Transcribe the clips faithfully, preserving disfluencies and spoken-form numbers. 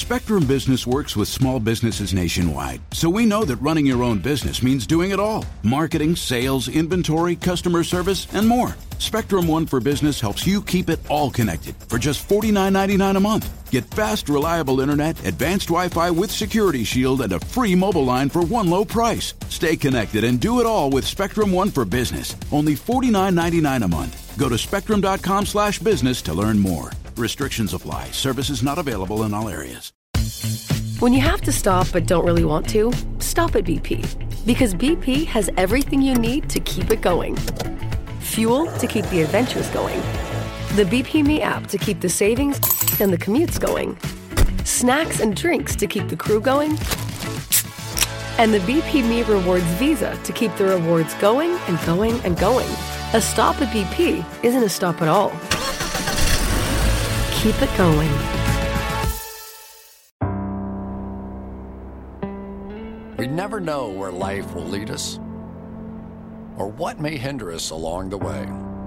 Spectrum Business works with small businesses nationwide, so we know that running your own business means doing it all. Marketing, sales, inventory, customer service, and more. Spectrum One for Business helps you keep it all connected for just forty-nine ninety-nine a month. Get fast, reliable internet, advanced Wi-Fi with Security Shield, and a free mobile line for one low price. Stay connected and do it all with Spectrum One for Business. Only forty-nine ninety-nine a month. Go to spectrum.com slash business to learn more. Restrictions apply. Services not available in all areas. When you have to stop but don't really want to, stop at B P. Because B P has everything you need to keep it going. Fuel to keep the adventures going. The B P Me app to keep the savings and the commutes going. Snacks and drinks to keep the crew going. And the B P Me Rewards Visa to keep the rewards going and going and going. A stop at B P isn't a stop at all. Keep it going. We never know where life will lead us or what may hinder us along the way.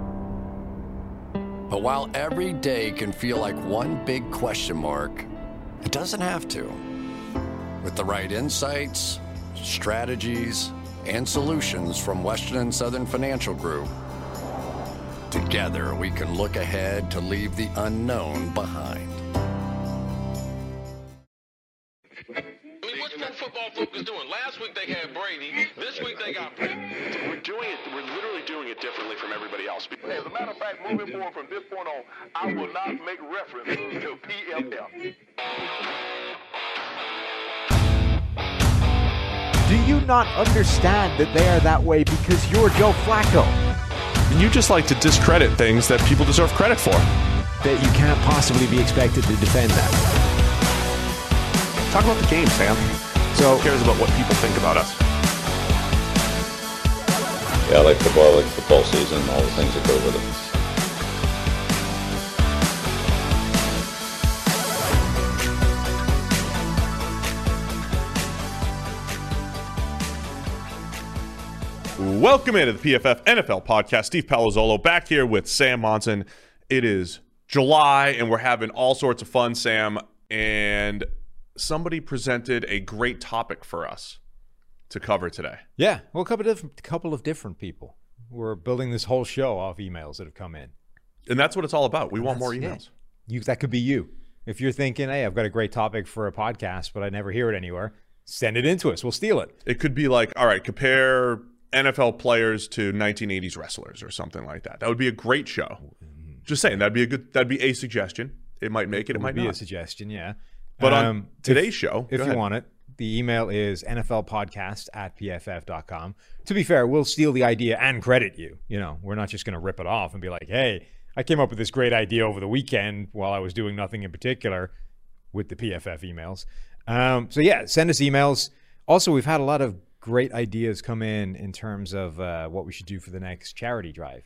But while every day can feel like one big question mark, it doesn't have to. With the right insights, strategies, and solutions from Western and Southern Financial Group, together we can look ahead to leave the unknown behind. What's pro football focus doing? Last week they had Brady. This week they got Brady. We're doing it. We're literally doing it differently from everybody else. As a matter of fact, moving forward from this point on, I will not make reference to P F F. Do you not understand that they are that way because you're Joe Flacco? And you just like to discredit things that people deserve credit for. That you can't possibly be expected to defend that. Talk about the game, Sam. So, who cares about what people think about us? Yeah, I like football, I like football season, and all the things that go with it. Welcome into the P F F N F L podcast. Steve Palazzolo back here with Sam Monson. It is July, and we're having all sorts of fun, Sam. And somebody presented a great topic for us to cover today. Yeah, well, a couple of, different, couple of different people. We're building this whole show off emails that have come in. And that's what it's all about. We want more emails. You, that could be you. If you're thinking, hey, I've got a great topic for a podcast, but I never hear it anywhere, send it in to us. We'll steal it. It could be like, all right, compare N F L players to nineteen eighties wrestlers or something like that. That would be a great show. Just saying, that'd be a good. That'd be a suggestion. It might make it. It, it might be not. a suggestion. Yeah. But on um, today's if, show, if you ahead. want it, the email is N F L podcast at P F F dot com. To be fair, we'll steal the idea and credit you. You know, we're not just going to rip it off and be like, hey, I came up with this great idea over the weekend while I was doing nothing in particular with the P F F emails. Um, so, yeah, send us emails. Also, we've had a lot of great ideas come in in terms of uh, what we should do for the next charity drive.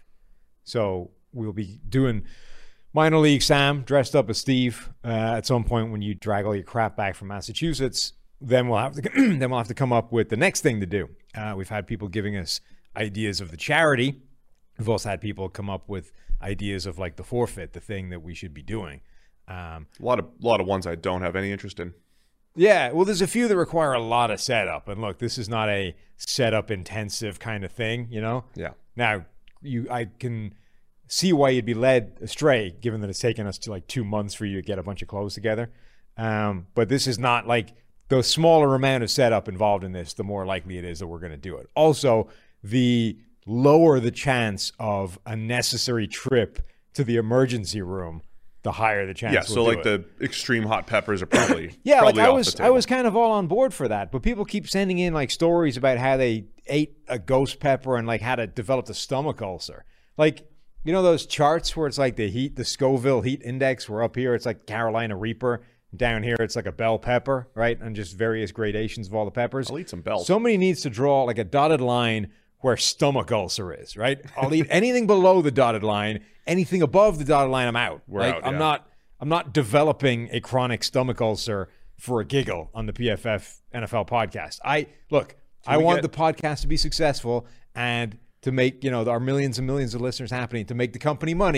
So we'll be doing Minor League Sam dressed up as Steve uh, at some point when you drag all your crap back from Massachusetts. Then we'll have to then we'll have to come up with the next thing to do. Uh, we've had people giving us ideas of the charity. We've also had people come up with ideas of like the forfeit, the thing that we should be doing. Um, a lot of a lot of ones I don't have any interest in. Yeah, well, there's a few that require a lot of setup, and look, this is not a setup intensive kind of thing, you know. Yeah. Now, you, I can see why you'd be led astray, given that it's taken us to like two months for you to get a bunch of clothes together. Um, but this is not like the smaller amount of setup involved in this, the more likely it is that we're going to do it. Also, the lower the chance of a necessary trip to the emergency room, the higher the chance. Yeah, so we'll like do it. the extreme hot peppers are probably yeah, probably like I off was the I table. was kind of all on board for that, but people keep sending in like stories about how they ate a ghost pepper and like had it developed a stomach ulcer. Like, you know those charts where it's like the heat, the Scoville heat index, where up here it's like Carolina Reaper, down here it's like a bell pepper, right? And just various gradations of all the peppers. I'll eat some bells. Somebody needs to draw like a dotted line where stomach ulcer is, right? I'll eat anything below the dotted line, anything above the dotted line, I'm out. We're like, out, I'm yeah. not I'm not developing a chronic stomach ulcer for a giggle on the P F F N F L podcast. I look, Can I we want get- the podcast to be successful and to make, you know, our millions and millions of listeners happening, to make the company money.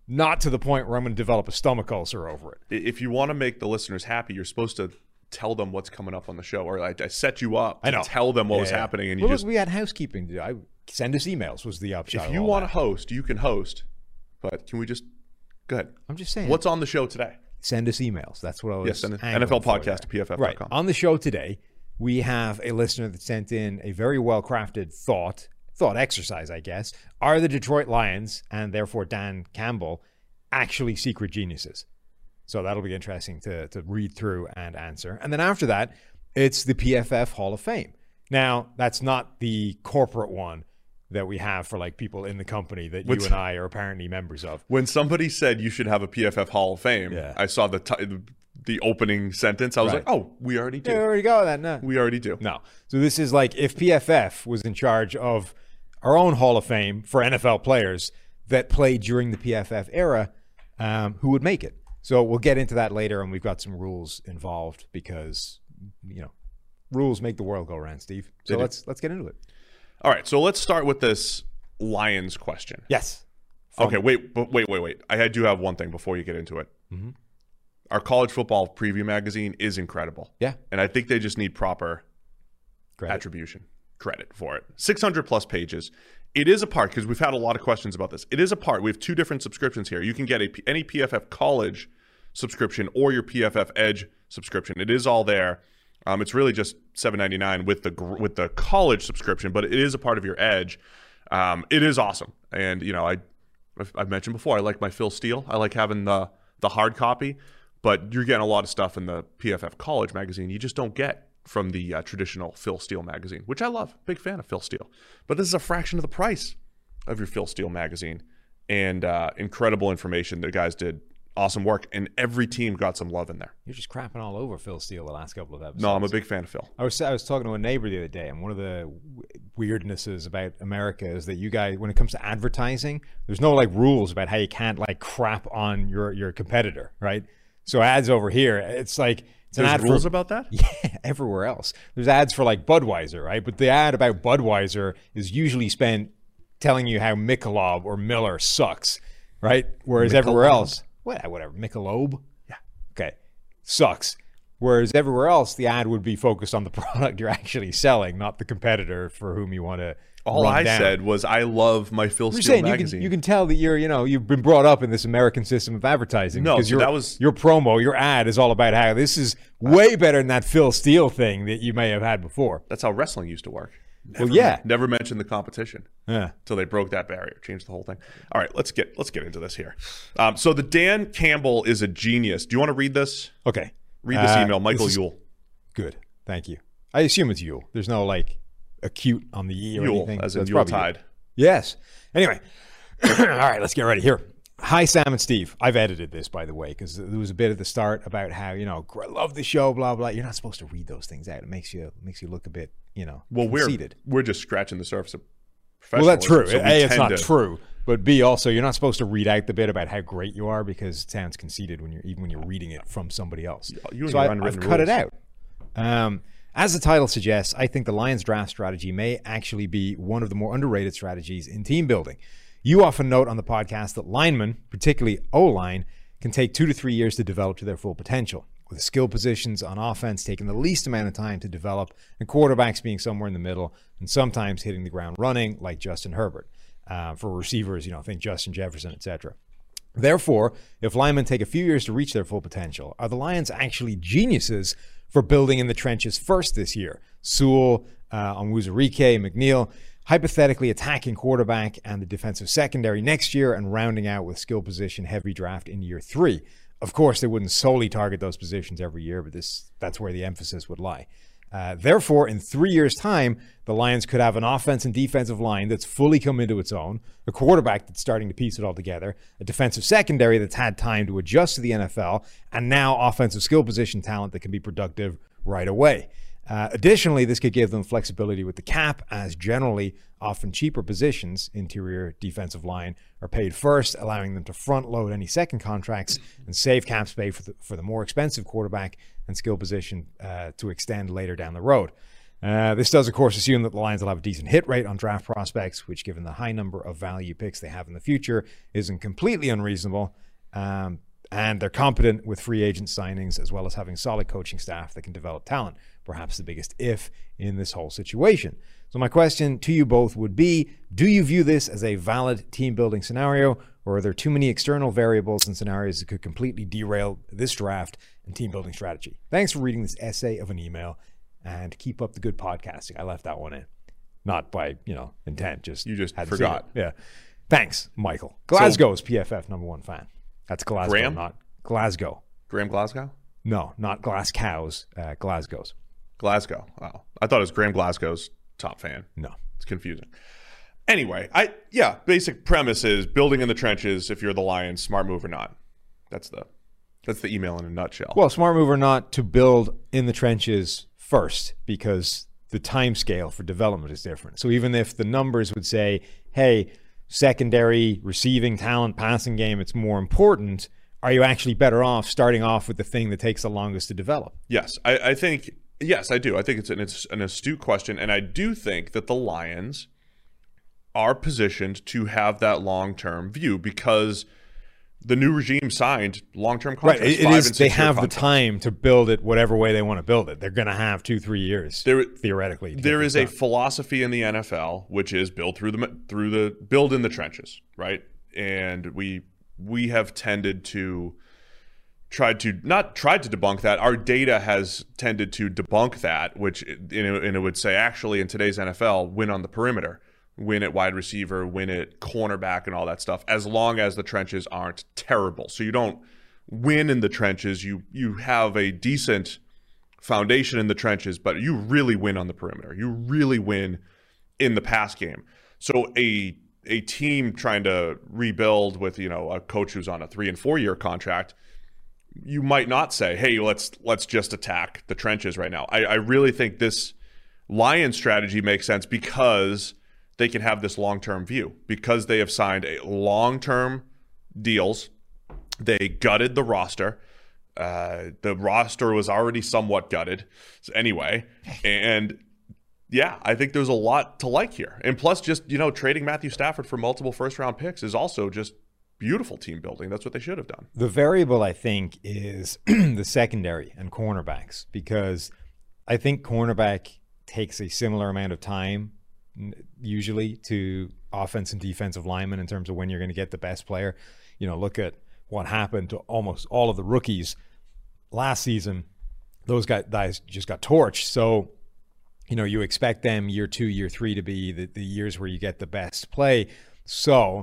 not to the point where I'm going to develop a stomach ulcer over it. If you want to make the listeners happy, you're supposed to tell them what's coming up on the show, or I, I set you up to I know. tell them what yeah, was yeah. happening, and you well, just we had housekeeping to do. I send us emails was the upshot. If you want to host, you can host, but can we just go ahead? I'm just saying. What's on the show today? Send us emails. That's what I was. Yes, send N F L podcast to P F F dot com. Right. On the show today, we have a listener that sent in a very well crafted thought thought exercise, I guess. Are the Detroit Lions and therefore Dan Campbell actually secret geniuses? So that'll be interesting to, to read through and answer. And then after that, it's the P F F Hall of Fame. Now, that's not the corporate one that we have for like people in the company that What's, you and I are apparently members of. When somebody said you should have a P F F Hall of Fame, yeah. I saw the t- the opening sentence. I was right. like, oh, we already do. Yeah, we already got that. No. We already do. No. So this is like if P F F was in charge of our own Hall of Fame for N F L players that played during the P F F era, um, who would make it? So we'll get into that later, and we've got some rules involved because, you know, rules make the world go round, Steve. So Did let's it? let's get into it. All right, so let's start with this Lions question. Yes. From- okay, wait, but wait, wait, wait. I do have one thing before you get into it. Mm-hmm. Our college football preview magazine is incredible. Yeah. And I think they just need proper credit. attribution, credit for it. six hundred plus pages. It is a part, because we've had a lot of questions about this. It is a part. We have two different subscriptions here. You can get a, any P F F college subscription or your P F F Edge subscription. It is all there. Um, it's really just seven ninety-nine with the with the college subscription, but it is a part of your Edge. Um, it is awesome, and you know I I've, I've mentioned before I like my Phil Steele. I like having the the hard copy, but you're getting a lot of stuff in the P F F College magazine you just don't get from the uh, traditional Phil Steele magazine, which I love. Big fan of Phil Steele, but this is a fraction of the price of your Phil Steele magazine, and uh, incredible information. The guys did awesome work, and every team got some love in there. You're just crapping all over Phil Steele the last couple of episodes. No, I'm a big fan of Phil. I was I was talking to a neighbor the other day, and one of the weirdnesses about America is that you guys, when it comes to advertising, there's no like rules about how you can't like crap on your your competitor, right? So ads over here, it's like it's an There's ad rules for, about that? Yeah, everywhere else. There's ads for like Budweiser, right? But the ad about Budweiser is usually spent telling you how Michelob or Miller sucks, right? Whereas Michelob. everywhere else, well, whatever, Michelob, yeah, okay, sucks. Whereas everywhere else, the ad would be focused on the product you're actually selling, not the competitor for whom you want to. All run I down. said was I love my Phil Steele saying, magazine. You can, you can tell that you're, you know, you've been brought up in this American system of advertising. No, because so your, that was your promo, your ad is all about how this is way better than that Phil Steele thing that you may have had before. That's how wrestling used to work. Never, well, yeah. Never mentioned the competition. Yeah. Until they broke that barrier, changed the whole thing. All right, let's get let's get into this here. Um, so the Dan Campbell is a genius. Do you want to read this? Okay. Read this uh, email, Michael this is, Yule. Good, thank you. I assume it's Yule. There's no like acute on the E or Yule, anything. as so in it's Yule probably Tide. Yule. Yes. Anyway, all right, let's get ready here. Hi, Sam and Steve. I've edited this, by the way, because there was a bit at the start about how, you know, I love the show, blah, blah. You're not supposed to read those things out. It makes you makes you look a bit, you know, well, conceited. We're, we're just scratching the surface of Well, that's true. So A, it's not to... true. But B, also, you're not supposed to read out the bit about how great you are because it sounds conceited when you're even when you're reading it from somebody else. You and so your I, unwritten I've cut rules. it out. Um, as the title suggests, I think the Lions draft strategy may actually be one of the more underrated strategies in team building. You often note on the podcast that linemen, particularly O-line, can take two to three years to develop to their full potential, with skill positions on offense taking the least amount of time to develop and quarterbacks being somewhere in the middle and sometimes hitting the ground running like Justin Herbert. Uh, for receivers, you know, think Justin Jefferson, et cetera. Therefore, if linemen take a few years to reach their full potential, are the Lions actually geniuses for building in the trenches first this year? Sewell, uh, Onwuzurike, McNeil, hypothetically attacking quarterback and the defensive secondary next year and rounding out with skill position heavy draft in year three. Of course, they wouldn't solely target those positions every year, but this that's where the emphasis would lie. Uh, therefore, in three years' time, the Lions could have an offense and defensive line that's fully come into its own, a quarterback that's starting to piece it all together, a defensive secondary that's had time to adjust to the N F L, and now offensive skill position talent that can be productive right away. Uh, additionally, this could give them flexibility with the cap, as generally often cheaper positions, interior defensive line, are paid first, allowing them to front load any second contracts and save cap space for the, for the more expensive quarterback and skill position uh, to extend later down the road. Uh, this does, of course, assume that the Lions will have a decent hit rate on draft prospects, which, given the high number of value picks they have in the future, isn't completely unreasonable. Um, and they're competent with free agent signings, as well as having solid coaching staff that can develop talent, perhaps the biggest if in this whole situation. So my question to you both would be, do you view this as a valid team-building scenario, or are there too many external variables and scenarios that could completely derail this draft and team-building strategy? Thanks for reading this essay of an email, and keep up the good podcasting. I left that one in. Not by, you know, intent, just you just had forgot. Yeah. Thanks, Michael. Glasgow's so, P F F number one fan. That's Glasgow, Graham? not Glasgow. Graham Glasgow? No, not Glasgow's, uh, Glasgow's. Glasgow. Wow. I thought it was Graham Glasgow's top fan. No. It's confusing. Anyway, I yeah, basic premise is building in the trenches if you're the Lions, smart move or not. That's the that's the email in a nutshell. Well, smart move or not to build in the trenches first, because the time scale for development is different. So even if the numbers would say, hey, secondary, receiving talent, passing game, it's more important, are you actually better off starting off with the thing that takes the longest to develop? Yes, I, I think, yes, I do. I think it's an, it's an astute question, and I do think that the Lions are positioned to have that long-term view because the new regime signed long-term contracts. Right, it, it is. They have the time to build it whatever way they want to build it. They're going to have two, three years there, theoretically. There is a philosophy in the N F L which is build through the through the build in the trenches, right? And we we have tended to tried to not tried to debunk that. Our data has tended to debunk that, which you know, and it would say actually in today's N F L, win on the perimeter. Win at wide receiver, win at cornerback and all that stuff, as long as the trenches aren't terrible. So you don't win in the trenches. You you have a decent foundation in the trenches, but you really win on the perimeter. You really win in the pass game. So a a team trying to rebuild with, you know, a coach who's on a three and four year contract, you might not say, hey, let's let's just attack the trenches right now. I, I really think this Lions strategy makes sense because they can have this long-term view because they have signed a long-term deals. They gutted the roster. Uh, the roster was already somewhat gutted so anyway. And yeah, I think there's a lot to like here. And plus just, you know, trading Matthew Stafford for multiple first-round picks is also just beautiful team building. That's what they should have done. The variable, I think, is the secondary and cornerbacks, because I think cornerback takes a similar amount of time usually to offense and defensive linemen in terms of when you're going to get the best player. You know, look at what happened to almost all of the rookies last season. Those guys just got torched. So, you know, you expect them year two, year three to be the, the years where you get the best play. So,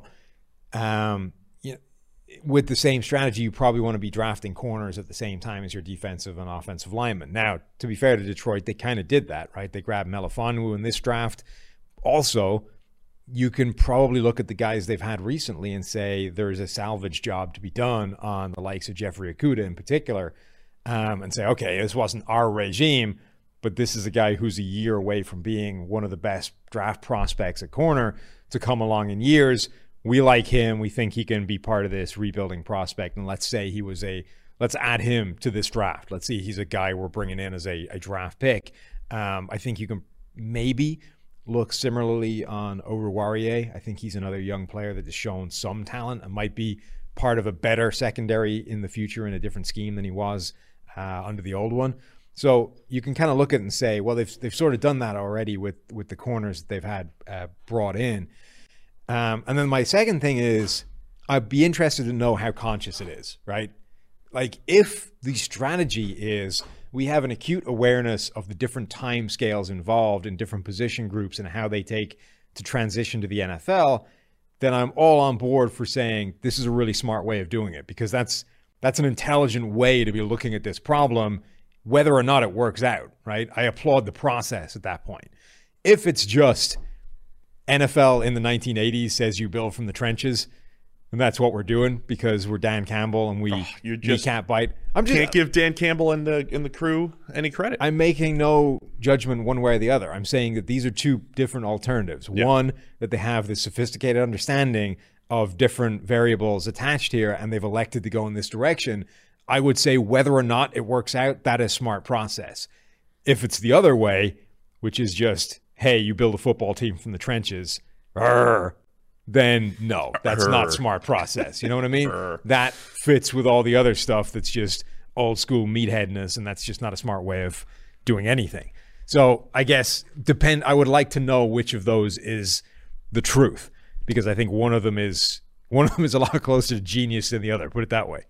um, you know, with the same strategy, you probably want to be drafting corners at the same time as your defensive and offensive linemen. Now, to be fair to Detroit, they kind of did that, right? They grabbed Melifonwu in this draft. Also, you can probably look at the guys they've had recently and say there's a salvage job to be done on the likes of Jeffrey Okudah in particular, um, and say, okay, this wasn't our regime, but this is a guy who's a year away from being one of the best draft prospects at corner to come along in years. We like him. We think he can be part of this rebuilding prospect. And let's say he was a, let's add him to this draft. Let's see, he's a guy we're bringing in as a, a draft pick. Um, I think you can maybe look similarly on Oruwariye. I think he's another young player that has shown some talent and might be part of a better secondary in the future in a different scheme than he was uh, under the old one. So you can kind of look at it and say, well, they've they've sort of done that already with with the corners that they've had uh, brought in. Um, and then my second thing is, I'd be interested to know how conscious it is, right? Like if the strategy is we have an acute awareness of the different time scales involved in different position groups and how they take to transition to the N F L, then I'm all on board for saying this is a really smart way of doing it, because that's that's an intelligent way to be looking at this problem, whether or not it works out, right? I applaud the process at that point. If it's just N F L in the nineteen eighties says you build from the trenches, and that's what we're doing because we're Dan Campbell and we oh, you just can't bite. I'm just can't give Dan Campbell and the and the crew any credit. I'm making no judgment one way or the other. I'm saying that these are two different alternatives. Yeah. One, that they have this sophisticated understanding of different variables attached here, and they've elected to go in this direction. I would say whether or not it works out, that is smart process. If it's the other way, which is just, hey, you build a football team from the trenches, Arr, then no, that's Arr. not smart process. You know what I mean? Arr. That fits with all the other stuff that's just old school meatheadness, and that's just not a smart way of doing anything. So I guess depend. I would like to know which of those is the truth, because I think one of them is one of them is a lot closer to genius than the other. Put it that way.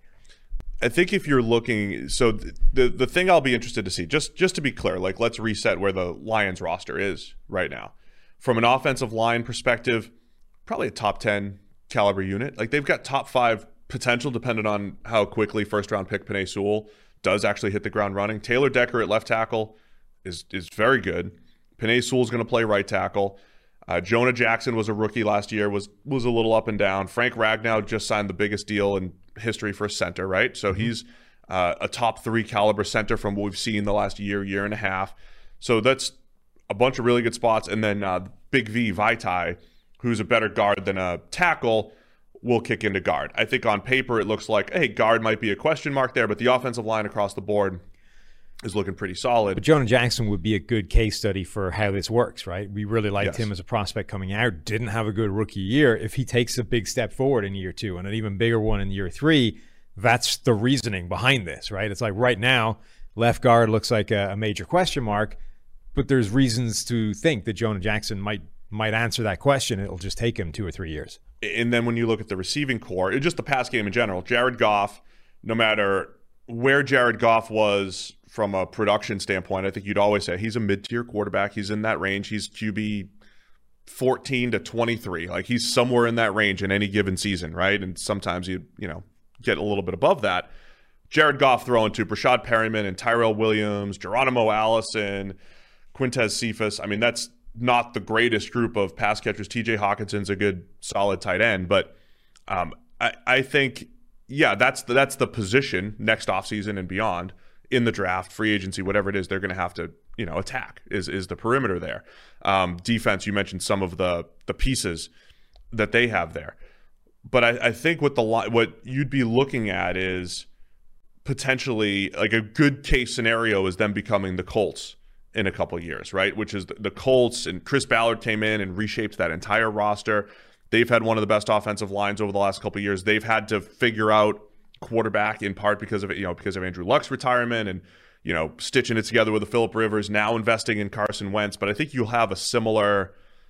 I think if you're looking, so the the thing I'll be interested to see, just just to be clear, like let's reset where the Lions roster is right now. From an offensive line perspective, probably a top ten caliber unit. Like they've got top five potential, depending on how quickly first round pick Penei Sewell does actually hit the ground running. Taylor Decker at left tackle is is very good. Penei Sewell's going to play right tackle. Uh, Jonah Jackson was a rookie last year, was was a little up and down. Frank Ragnow just signed the biggest deal in history for a center, right? So mm-hmm. he's uh, a top three caliber center from what we've seen the last year, year and a half. So that's a bunch of really good spots. And then uh, Big V, Vaitai, who's a better guard than a tackle, will kick into guard. I think on paper it looks like, hey, guard might be a question mark there, but the offensive line across the board is looking pretty solid. But Jonah Jackson would be a good case study for how this works, right? We really liked yes. him as a prospect coming out, didn't have a good rookie year. If he takes a big step forward in year two and an even bigger one in year three, that's the reasoning behind this, right? It's like right now, left guard looks like a, a major question mark, but there's reasons to think that Jonah Jackson might might answer that question. It'll just take him two or three years. And then when you look at the receiving core, it's just the pass game in general, Jared Goff, no matter where Jared Goff was from a production standpoint, I think you'd always say he's a mid-tier quarterback. He's in that range. He's Q B fourteen to twenty-three. Like he's somewhere in that range in any given season, right? And sometimes you, you know, get a little bit above that. Jared Goff throwing to Brashad Perryman and Tyrell Williams, Geronimo Allison, Quintez Cephas. I mean, that's not the greatest group of pass catchers. T J Hawkinson's a good, solid tight end. But um, I, I think, yeah, that's the, that's the position next offseason and beyond in the draft, free agency, whatever it is, they're going to have to, you know, attack is is the perimeter there. Um, defense, you mentioned some of the the pieces that they have there. But I, I think what the what you'd be looking at is potentially like a good case scenario is them becoming the Colts in a couple of years, right? Which is the, the Colts, and Chris Ballard came in and reshaped that entire roster. They've had one of the best offensive lines over the last couple of years. They've had to figure out quarterback in part because of it, you know, because of Andrew Luck's retirement and, you know, stitching it together with the Phillip Rivers, now investing in Carson Wentz. But I think you'll have a similar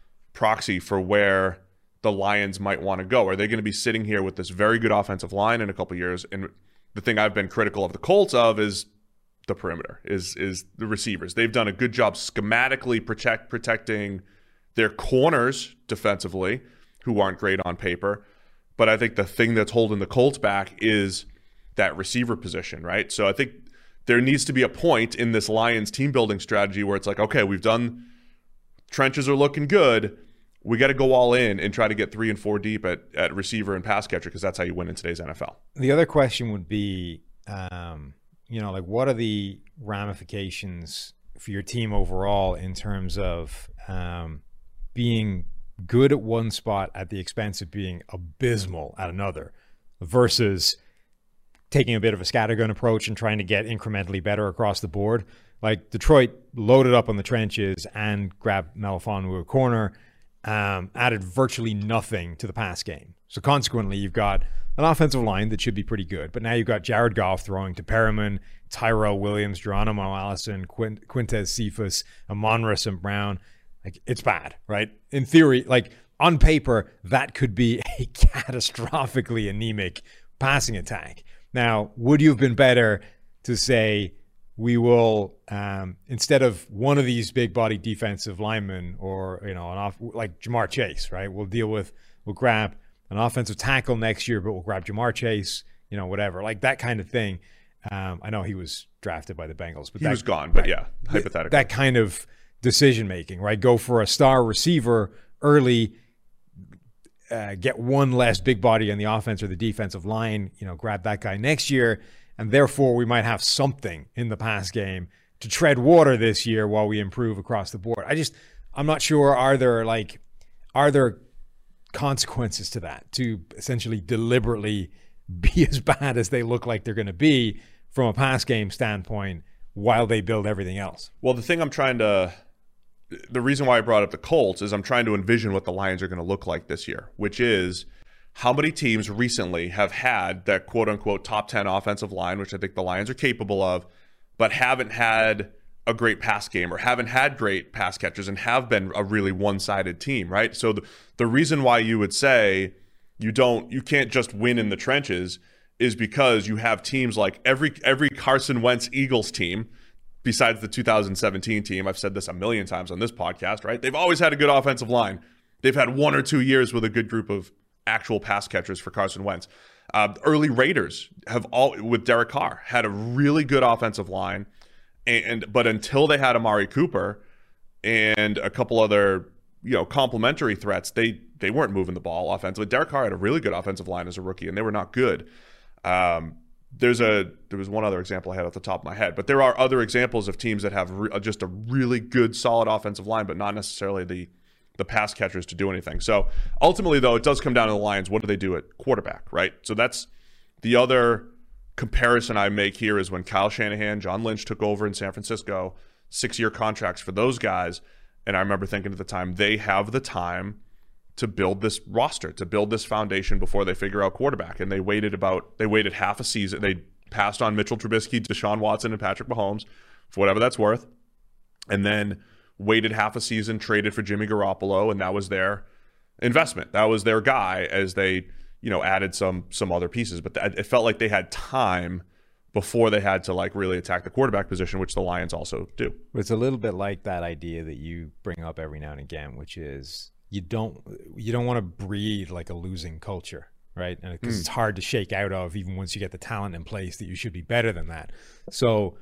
proxy for where the Lions might want to go. Are they going to be sitting here with this very good offensive line in a couple of years? And the thing I've been critical of the Colts of is the perimeter, is is the receivers. They've done a good job schematically protect protecting their corners defensively, who aren't great on paper. But I think the thing that's holding the Colts back is that receiver position, right? So I think there needs to be a point in this Lions team building strategy where it's like, okay, we've done, trenches are looking good. We got to go all in and try to get three and four deep at, at receiver and pass catcher, because that's how you win in today's N F L. The other question would be, um, you know, like what are the ramifications for your team overall in terms of um, being good at one spot at the expense of being abysmal at another, versus taking a bit of a scattergun approach and trying to get incrementally better across the board. Like Detroit loaded up on the trenches and grabbed Melifonwu a corner, um, added virtually nothing to the pass game. So consequently, you've got an offensive line that should be pretty good, but now you've got Jared Goff throwing to Perriman, Tyrell Williams, Geronimo Allison, Quint- Quintez Cephas, Amon-Ra Saint Brown. Like, it's bad, right? In theory, like on paper, that could be a catastrophically anemic passing attack. Now, would you have been better to say, we will, um, instead of one of these big body defensive linemen, or, you know, an off, like Jamar Chase, right? We'll deal with, we'll grab an offensive tackle next year, but we'll grab Jamar Chase, you know, whatever, like that kind of thing. Um, I know he was drafted by the Bengals, but he that, was gone, but right, yeah, hypothetically. That kind of decision making, right? Go for a star receiver early, uh, get one less big body on the offense or the defensive line, you know, grab that guy next year, and therefore we might have something in the pass game to tread water this year while we improve across the board. I just, I'm not sure, are there like, are there consequences to that, to essentially deliberately be as bad as they look like they're going to be from a pass game standpoint while they build everything else? Well, the thing I'm trying to the reason why I brought up the Colts is I'm trying to envision what the Lions are going to look like this year, which is how many teams recently have had that quote-unquote top ten offensive line, which I think the Lions are capable of, but haven't had a great pass game or haven't had great pass catchers and have been a really one-sided team, right? So the, the reason why you would say you don't, you can't just win in the trenches is because you have teams like every every Carson Wentz Eagles team, besides the two thousand seventeen team. I've said this a million times on this podcast, right? They've always had a good offensive line. They've had one or two years with a good group of actual pass catchers for Carson Wentz. Uh, early Raiders have all, with Derek Carr, had a really good offensive line, and but until they had Amari Cooper and a couple other, you know, complementary threats, they they weren't moving the ball offensively. Derek Carr had a really good offensive line as a rookie, and they were not good. Um, there's a there was one other example I had off the top of my head, but there are other examples of teams that have re- just a really good, solid offensive line, but not necessarily the the pass catchers to do anything. So ultimately, though, it does come down to the Lions. What do they do at quarterback, right? So that's the other comparison I make here is when Kyle Shanahan, John Lynch took over in San Francisco, six-year contracts for those guys. And I remember thinking at the time, they have the time to build this roster, to build this foundation before they figure out quarterback. And they waited about, they waited half a season. They passed on Mitchell Trubisky, Deshaun Watson, and Patrick Mahomes for whatever that's worth. And then waited half a season, traded for Jimmy Garoppolo, and that was their investment. That was their guy as they, you know, added some some other pieces. But th- it felt like they had time before they had to like really attack the quarterback position, which the Lions also do. It's a little bit like that idea that you bring up every now and again, which is you don't you don't want to breed like a losing culture, right? Because mm. it's hard to shake out of even once you get the talent in place that you should be better than that. So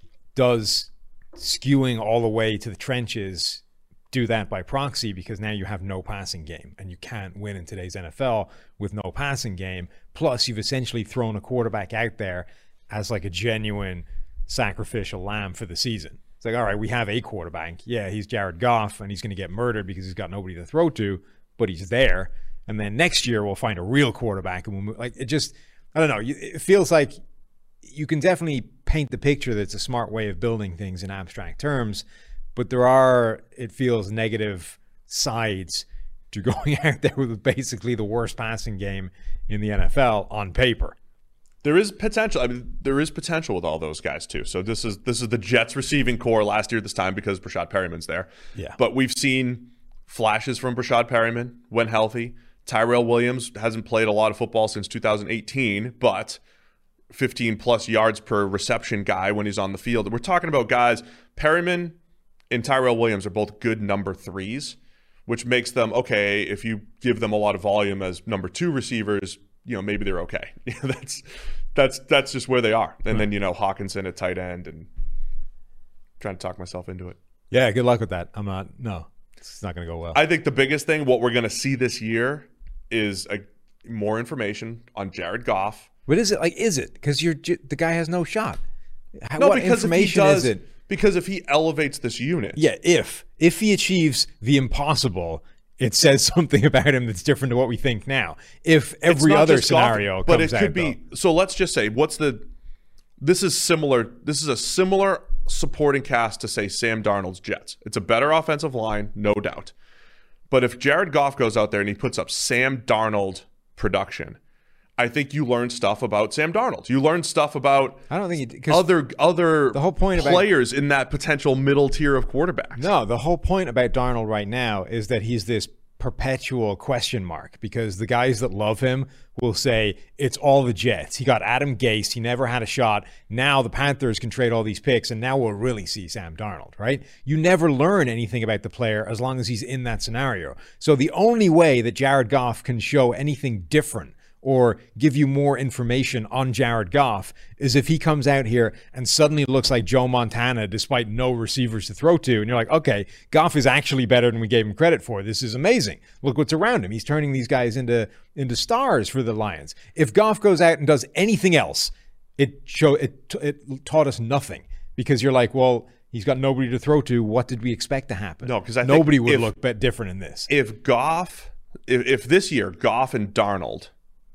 does skewing all the way to the trenches do that by proxy, because now you have no passing game and you can't win in today's N F L with no passing game. Plus you've essentially thrown a quarterback out there as like a genuine sacrificial lamb for the season. It's like, all right, we have a quarterback. Yeah, he's Jared Goff and he's going to get murdered because he's got nobody to throw to, but he's there. And then next year we'll find a real quarterback and we'll move. Like it just, I don't know. It feels like you can definitely paint the picture that it's a smart way of building things in abstract terms, but there are, it feels, negative sides to going out there with basically the worst passing game in the N F L on paper. There is potential. I mean, there is potential with all those guys too. So this is this is the Jets receiving core last year at this time because Brashad Perriman's there. Yeah. But we've seen flashes from Brashad Perriman when healthy. Tyrell Williams hasn't played a lot of football since two thousand eighteen, but fifteen plus yards per reception guy when he's on the field. We're talking about guys, Perriman and Tyrell Williams are both good number threes, which makes them okay. If you give them a lot of volume as number two receivers, you know, maybe they're okay. that's that's that's just where they are. And then, you know, Hawkinson at tight end, and trying to talk myself into it. Yeah, good luck with that. I'm not, no, it's not going to go well. I think the biggest thing, what we're going to see this year is a, more information on Jared Goff. But is it like, is it? Because you're the guy has no shot. No, what because information if he does, is it? Because if he elevates this unit. Yeah, if. If he achieves the impossible, it says something about him that's different to what we think now. If every other scenario Goff, but comes it could out, be. though. So let's just say, what's the? This is similar. This is a similar supporting cast to say Sam Darnold's Jets. It's a better offensive line, no doubt. But if Jared Goff goes out there and he puts up Sam Darnold production, I think you learn stuff about Sam Darnold. You learn stuff about I don't think you, other other the whole point players about, in that potential middle tier of quarterbacks. No, the whole point about Darnold right now is that he's this perpetual question mark, because the guys that love him will say it's all the Jets. He got Adam Gase. He never had a shot. Now the Panthers can trade all these picks, and now we'll really see Sam Darnold, right? You never learn anything about the player as long as he's in that scenario. So the only way that Jared Goff can show anything different or give you more information on Jared Goff is if he comes out here and suddenly looks like Joe Montana despite no receivers to throw to. And you're like, okay, Goff is actually better than we gave him credit for. This is amazing. Look what's around him. He's turning these guys into, into stars for the Lions. If Goff goes out and does anything else, it show it, it taught us nothing, because you're like, well, he's got nobody to throw to. What did we expect to happen? No, because I nobody think would if, look bet different in this. If Goff, if, if this year Goff and Darnold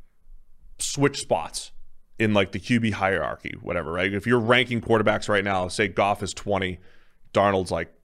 switch spots in like the Q B hierarchy, whatever, right? If you're ranking quarterbacks right now, say Goff is twenty, Darnold's like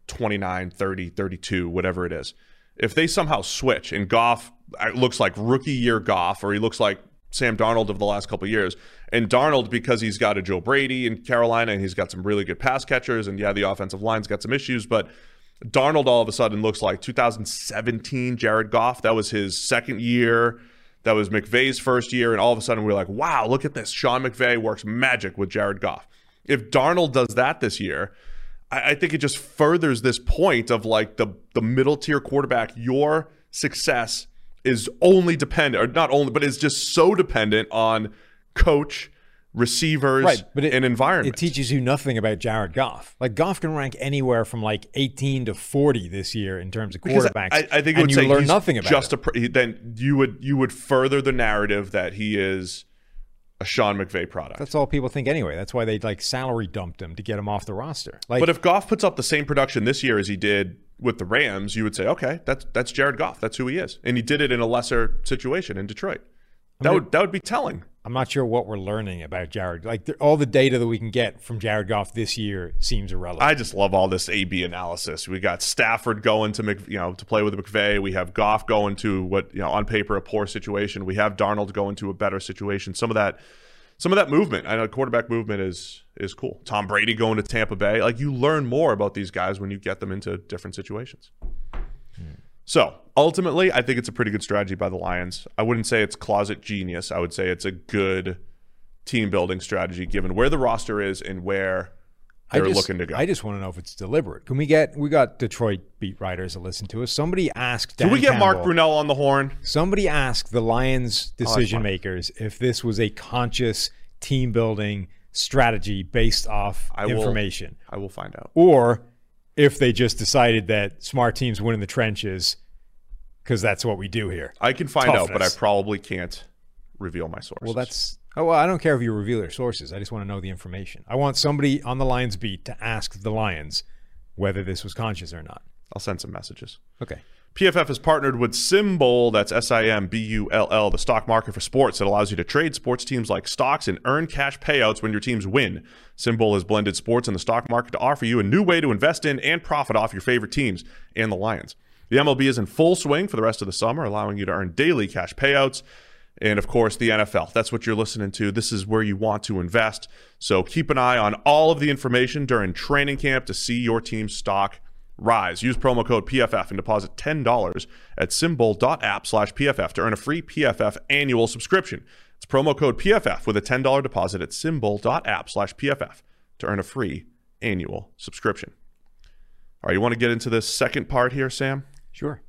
twenty-nine, thirty, thirty-two, whatever it is. If they somehow switch and Goff looks like rookie year Goff, or he looks like Sam Darnold of the last couple of years, and Darnold, because he's got a Joe Brady in Carolina and he's got some really good pass catchers, and yeah, the offensive line's got some issues, but Darnold all of a sudden looks like two thousand seventeen Jared Goff. That was his second year. That was McVay's first year, and all of a sudden we're like, wow, look at this. Sean McVay works magic with Jared Goff. If Darnold does that this year, I, I think it just furthers this point of like the, the middle tier quarterback. Your success is only dependent, or not only, but is just so dependent on coach, receivers, right, but it, and environment. It teaches you nothing about Jared Goff. Like Goff can rank anywhere from like eighteen to forty this year in terms of quarterbacks. I, I think it and would you say learn he's nothing about just it. A, then you would you would further the narrative that he is a Sean McVay product. That's all people think anyway. That's why they like salary dumped him to get him off the roster. Like, but if Goff puts up the same production this year as he did with the Rams, you would say, okay, that's that's Jared Goff. That's who he is, and he did it in a lesser situation in Detroit. That I mean, would that would be telling. I'm not sure what we're learning about Jared. Like all the data that we can get from Jared Goff this year seems irrelevant. I just love all this A B analysis. We got Stafford going to Mc, you know to play with McVay. We have Goff going to what you know on paper a poor situation. We have Darnold going to a better situation. Some of that, some of that movement. I know quarterback movement is is cool. Tom Brady going to Tampa Bay. Like you learn more about these guys when you get them into different situations. Hmm. So ultimately, I think it's a pretty good strategy by the Lions. I wouldn't say it's closet genius. I would say it's a good team building strategy given where the roster is and where they're just, looking to go. I just want to know if it's deliberate. Can we get we got Detroit beat writers to listen to us? Somebody asked Dan Can we get Campbell, Mark Brunell on the horn? Somebody asked the Lions decision makers if this was a conscious team building strategy based off I information. Will, I will find out. Or if they just decided that smart teams win in the trenches because that's what we do here. I can find Toughness. out, but I probably can't reveal my sources. Well, that's oh well, I don't care if you reveal your sources. I just want to know the information. I want somebody on the Lions beat to ask the Lions whether this was conscious or not. I'll send some messages. Okay. P F F has partnered with Symbol, that's S I M B U L L, the stock market for sports that allows you to trade sports teams like stocks and earn cash payouts when your teams win. Symbol has blended sports and the stock market to offer you a new way to invest in and profit off your favorite teams and the Lions. The M L B is in full swing for the rest of the summer, allowing you to earn daily cash payouts. And, of course, the N F L. That's what you're listening to. This is where you want to invest. So keep an eye on all of the information during training camp to see your team's stock rise. Use promo code P F F and deposit ten dollars at symbol.app slash PFF to earn a free P F F annual subscription. It's promo code P F F with a ten dollars deposit at symbol.app slash PFF to earn a free annual subscription. All right, you want to get into this second part here, Sam? Sure.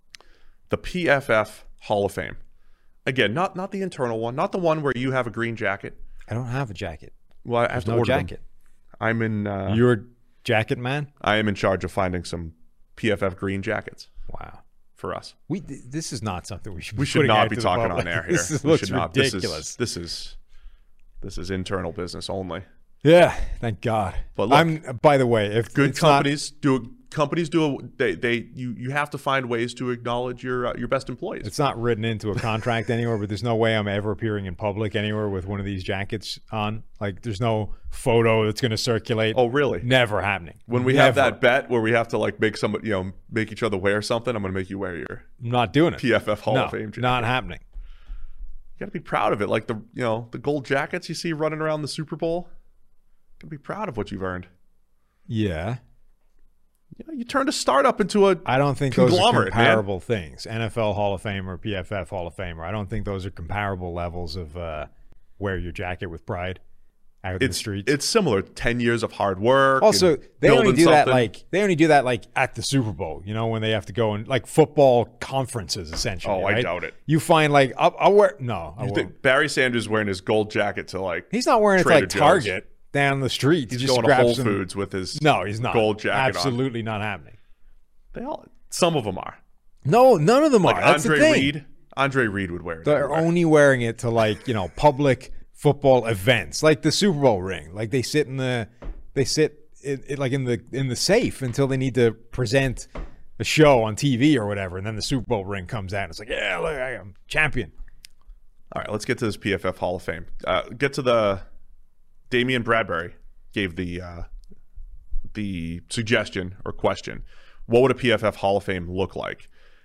The P F F Hall of Fame. Again, not not the internal one, not the one where you have a green jacket. I don't have a jacket. Well, I have There's to no order jacket. them. I'm in. Uh, You're a jacket man? I am in charge of finding some P F F green jackets. Wow. For us, we this is not something we should. Be we should not be to talking on air here. This is, we looks should not. ridiculous. This is, this is this is internal business only. Yeah, thank God. But look, I'm. By the way, if good it's companies not, do companies do a, they they you you have to find ways to acknowledge your uh, your best employees. It's not written into a contract anywhere, but there's no way I'm ever appearing in public anywhere with one of these jackets on. Like, there's no photo that's going to circulate. Oh, really? Never happening. When we Never. have that bet where we have to like make somebody, you know, make each other wear something, I'm going to make you wear your. I'm not doing it. P F F Hall no, of Fame jacket. Not happening. You got to be proud of it, like the you know the gold jackets you see running around the Super Bowl. Got to be proud of what you've earned. Yeah. You know, you turned a startup into a I don't think those are comparable man. things. N F L Hall of Famer, P F F Hall of Famer. I don't think those are comparable levels of uh, wear your jacket with pride out it's, in the streets. It's similar. Ten years of hard work. Also, they only do something. that like they only do that like at the Super Bowl. You know, when they have to go and like football conferences, essentially. Oh, right? I doubt it. You find like I'll, I'll wear no. I you won't. think Barry Sanders wearing his gold jacket to like he's not wearing Trader it to like Joe's. Target down the street. He's he just going to Whole some, Foods with his no, he's not gold jacket. Absolutely on. not happening. They all some of them are. No, none of them like are. That's Andre the thing. Reed. Andre Reed would wear it. They're everywhere. only wearing it to like you know public football events, like the Super Bowl ring. Like they sit in the they sit it, it like in the in the safe until they need to present a show on T V or whatever, and then the Super Bowl ring comes out. And it's like, yeah, look, I am champion. All right, let's get to this P F F Hall of Fame. Uh, get to the Damian Bradbury gave the uh, the suggestion or question, what would a P F F Hall of Fame look like?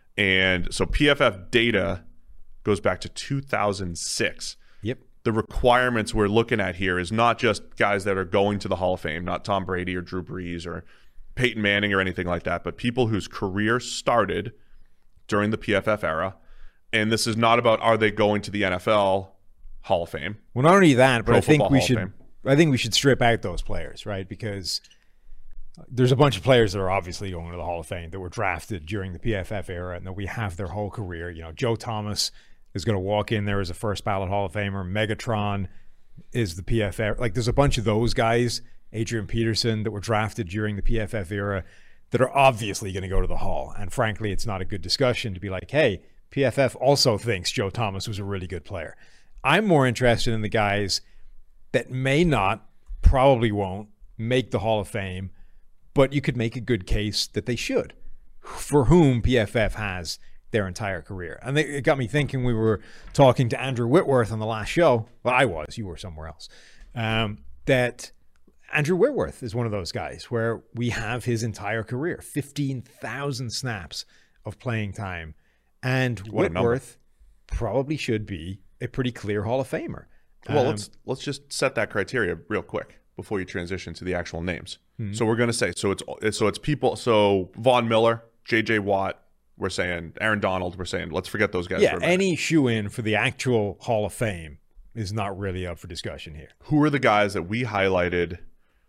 And so P F F data goes back to two thousand six. Yep. The requirements we're looking at here is not just guys that are going to the Hall of Fame, not Tom Brady or Drew Brees or Peyton Manning or anything like that, but people whose career started during the P F F era. And this is not about are they going to the N F L Hall of Fame. Well, not only that, but Pro I think Football we Hall of should Fame. I think we should strip out those players, right? Because there's a bunch of players that are obviously going to the Hall of Fame that were drafted during the P F F era and that we have their whole career. You know, Joe Thomas is going to walk in there as a first ballot Hall of Famer. Megatron is the P F F. Like, there's a bunch of those guys, Adrian Peterson, that were drafted during the P F F era that are obviously going to go to the Hall. And frankly, it's not a good discussion to be like, hey, P F F also thinks Joe Thomas was a really good player. I'm more interested in the guys that may not, probably won't, make the Hall of Fame, but you could make a good case that they should, for whom P F F has their entire career. And it got me thinking, we were talking to Andrew Whitworth on the last show. Well, I was. You were somewhere else. Um, that Andrew Whitworth is one of those guys where we have his entire career, fifteen thousand snaps of playing time. And What a number. Whitworth probably should be a pretty clear Hall of Famer. Well, Um, let's let's just set that criteria real quick before you transition to the actual names. Mhm. So we're going to say so it's so it's people. So Von Miller, J J Watt, we're saying Aaron Donald. We're saying let's forget those guys. Yeah, for a minute. any shoe-in for the actual Hall of Fame is not really up for discussion here. Who are the guys that we highlighted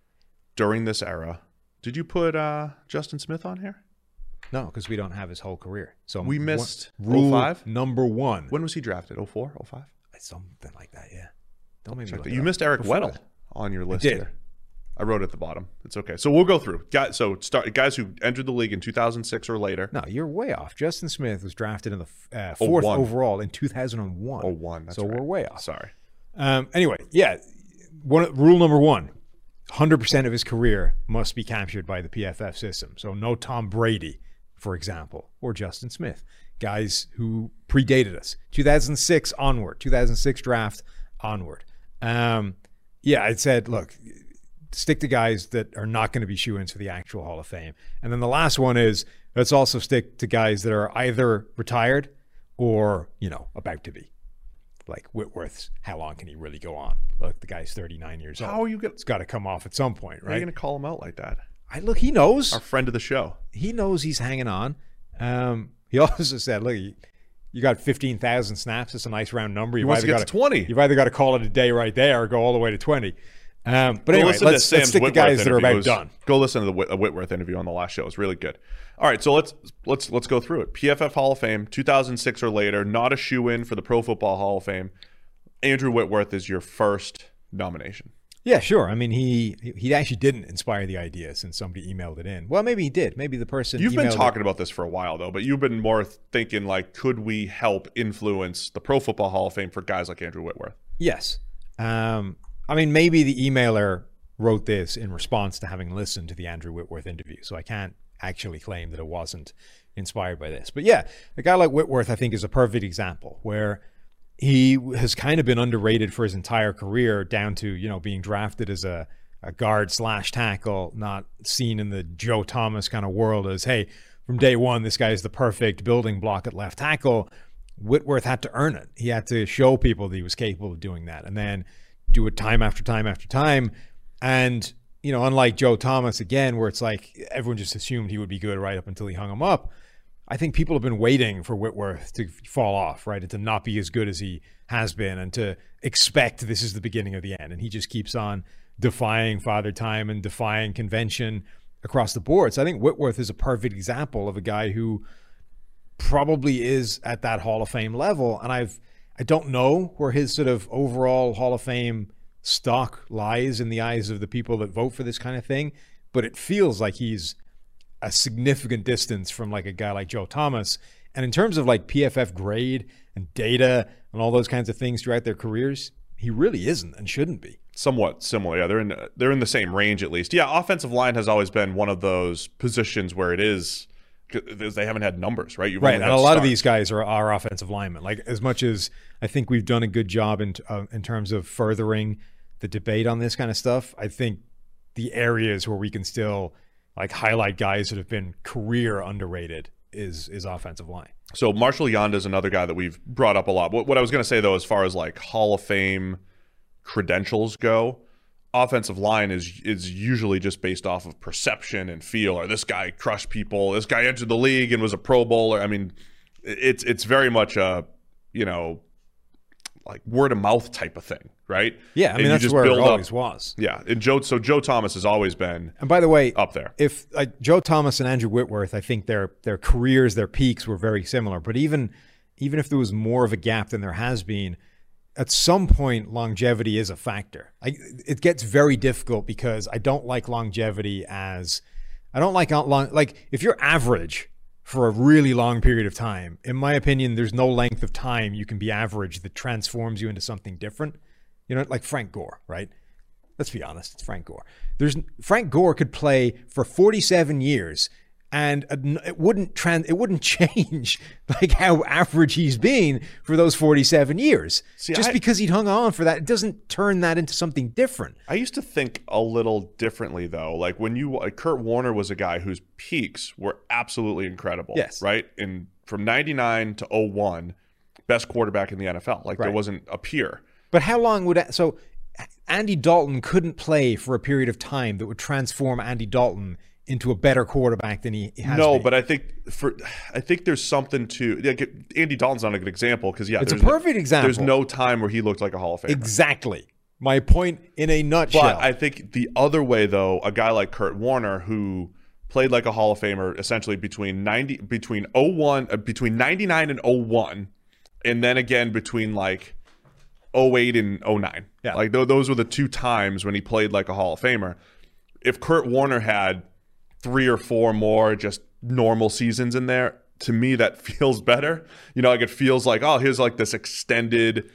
during this era? Did you put uh, Justin Smith on here? No, because we don't have his whole career. So We missed one, rule oh five? number one. When was he drafted? oh four, oh five? Something like that, yeah. Don't make me Check look that. it You up. missed Eric Before Weddle that. on your list did. here. I wrote it at the bottom. It's okay. So we'll go through. Guys, so start guys who entered the league in two thousand six or later. No, you're way off. Justin Smith was drafted in the uh, fourth oh one. overall in two thousand one. Oh one. That's so right. we're way off. Sorry. Um, anyway, yeah. One rule number one: one hundred percent of his career must be captured by the P F F system. So no Tom Brady, for example, or Justin Smith, guys who predated us, two thousand six onward, two thousand six draft onward. Um, yeah, I said, look, stick to guys that are not going to be shoo-ins for the actual Hall of Fame. And then the last one is, let's also stick to guys that are either retired or, you know, about to be. Like Whitworth's, how long can he really go on? Look, the guy's thirty-nine years old. How are you going? It's got to come off at some point, How are you right? going to call him out like that? I look, he knows. Our friend of the show. He knows he's hanging on. Um, he also said, look, you, you got fifteen thousand snaps. It's a nice round number. You've wants either to get got to twenty. You've either got to call it a day right there or go all the way to twenty. Um, but Go anyway, listen let's, to let's Sam's stick to Whitworth guys that are interview. about It was- done. Go listen to the Whit- uh, Whitworth interview on the last show. It's really good. All right, so let's let's let's go through it. P F F Hall of Fame, two thousand six or later, not a shoe-in for the Pro Football Hall of Fame. Andrew Whitworth is your first nomination. Yeah, sure. I mean, he he actually didn't inspire the idea since somebody emailed it in. Well, maybe he did. Maybe the person You've been emailed it- talking about this for a while, though, but you've been more thinking, like, could we help influence the Pro Football Hall of Fame for guys like Andrew Whitworth? Yes. Um, I mean, maybe the emailer wrote this in response to having listened to the Andrew Whitworth interview, so I can't actually claim that it wasn't inspired by this. But yeah, a guy like Whitworth, I think, is a perfect example where he has kind of been underrated for his entire career, down to, you know, being drafted as a, a guard slash tackle, not seen in the Joe Thomas kind of world as, hey, from day one, this guy is the perfect building block at left tackle. Whitworth had to earn it. He had to show people that he was capable of doing that and then do it time after time after time. And, you know, unlike Joe Thomas, again, where it's like everyone just assumed he would be good right up until he hung him up, I think people have been waiting for Whitworth to fall off, right? And to not be as good as he has been and to expect this is the beginning of the end. And he just keeps on defying Father Time and defying convention across the board. So I think Whitworth is a perfect example of a guy who probably is at that Hall of Fame level. And I've, I don't know where his sort of overall Hall of Fame stock lies in the eyes of the people that vote for this kind of thing, but it feels like he's a significant distance from like a guy like Joe Thomas. And in terms of like P F F grade and data and all those kinds of things throughout their careers, he really isn't and shouldn't be. Somewhat similar. Yeah, they're in they're in the same range at least. Yeah, offensive line has always been one of those positions where it is, they haven't had numbers, right? You've Right, only and had a lot of stars. these guys are, are offensive linemen. Like, as much as I think we've done a good job in uh, in terms of furthering the debate on this kind of stuff, I think the areas where we can still like highlight guys that have been career underrated is is offensive line. So Marshall Yanda is another guy that we've brought up a lot. What, what I was going to say, though, as far as like Hall of Fame credentials go, offensive line is is usually just based off of perception and feel. Or this guy crushed people. This guy entered the league and was a Pro Bowler. I mean, it's it's very much a, you know, like word of mouth type of thing, right? Yeah, I mean, and that's just where it build always up, was. Yeah, and Joe. So Joe Thomas has always been. And by the way, up there. If like Joe Thomas and Andrew Whitworth, I think their their careers, their peaks were very similar. But even even if there was more of a gap than there has been, at some point longevity is a factor. I, it gets very difficult because I don't like longevity as I don't like long like if you're average for a really long period of time, in my opinion, there's no length of time you can be average that transforms you into something different. You know, like Frank Gore, right? Let's be honest, it's Frank Gore. There's Frank Gore could play for forty-seven years and it wouldn't trans it wouldn't change like how average he's been for those forty-seven years. See, just I, because he'd hung on for that, it doesn't turn that into something different. I used to think a little differently though. Like when you like Kurt Warner was a guy whose peaks were absolutely incredible. Yes. Right? And from ninety-nine to oh one, best quarterback in the N F L. Like right. There wasn't a peer. But how long would that, so Andy Dalton couldn't play for a period of time that would transform Andy Dalton into a better quarterback than he has no, been. But I think for I think there's something to like, Andy Dalton's not a good example because yeah, it's a perfect no, example. There's no time where he looked like a Hall of Famer. Exactly. My point in a nutshell. But I think the other way though, a guy like Kurt Warner who played like a Hall of Famer essentially between ninety between oh one uh, between ninety-nine and oh one, and then again between like oh eight and oh nine. Yeah. Like th- those were the two times when he played like a Hall of Famer. If Kurt Warner had three or four more just normal seasons in there, to me that feels better. You know, like it feels like, oh, here's like this extended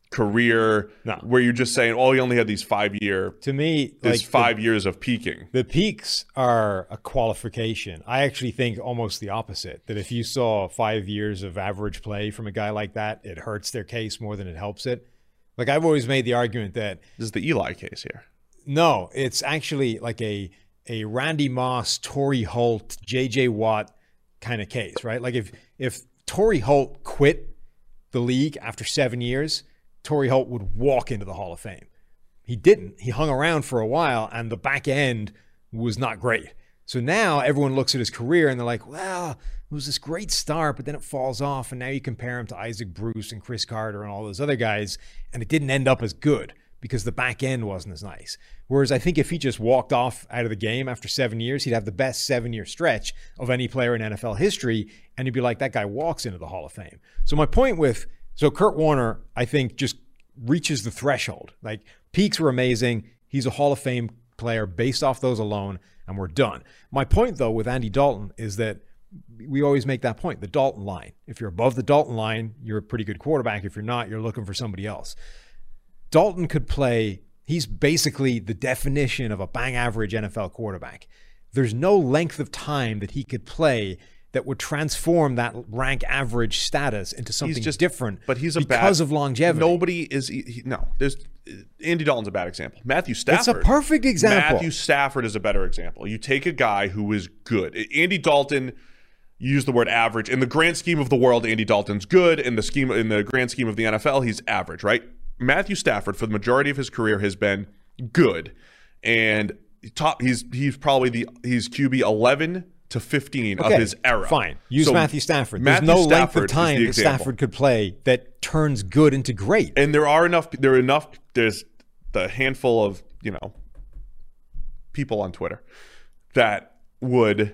career no. where you're just saying, oh, he only had these five year to me this like five the, years of peaking. The peaks are a qualification. I actually think almost the opposite, that if you saw five years of average play from a guy like that, it hurts their case more than it helps it. Like I've always made the argument that this is the Eli case here. No, it's actually like a a Randy Moss, Torrey Holt, J J Watt kind of case, right? Like if if Torrey Holt quit the league after seven years, Torrey Holt would walk into the Hall of Fame. He didn't. He hung around for a while, and the back end was not great. So now everyone looks at his career, and they're like, well, it was this great start, but then it falls off, and now you compare him to Isaac Bruce and Chris Carter and all those other guys, and it didn't end up as good because the back end wasn't as nice. Whereas I think if he just walked off out of the game after seven years, he'd have the best seven-year stretch of any player in N F L history, and he'd be like, that guy walks into the Hall of Fame. So my point with, so Kurt Warner, I think, just reaches the threshold. Like, peaks were amazing. He's a Hall of Fame player based off those alone, and we're done. My point, though, with Andy Dalton is that we always make that point, the Dalton line. If you're above the Dalton line, you're a pretty good quarterback. If you're not, you're looking for somebody else. Dalton could play, he's basically the definition of a bang average N F L quarterback. There's no length of time that he could play that would transform that rank average status into something he's just, different but he's a because bad, of longevity. Nobody is, he, no, there's, Andy Dalton's a bad example. Matthew Stafford. It's a perfect example. Matthew Stafford is a better example. You take a guy who is good. Andy Dalton, you use the word average. In the grand scheme of the world, Andy Dalton's good. In the scheme, in the grand scheme of the N F L, he's average, right? Matthew Stafford, for the majority of his career, has been good, and top. He's he's probably the he's Q B eleven to fifteen okay, of his era. Fine, use so Matthew Stafford. Matthew There's no Stafford length of time the that Stafford could play that turns good into great. And there are enough. There are enough. There's the handful of you know people on Twitter that would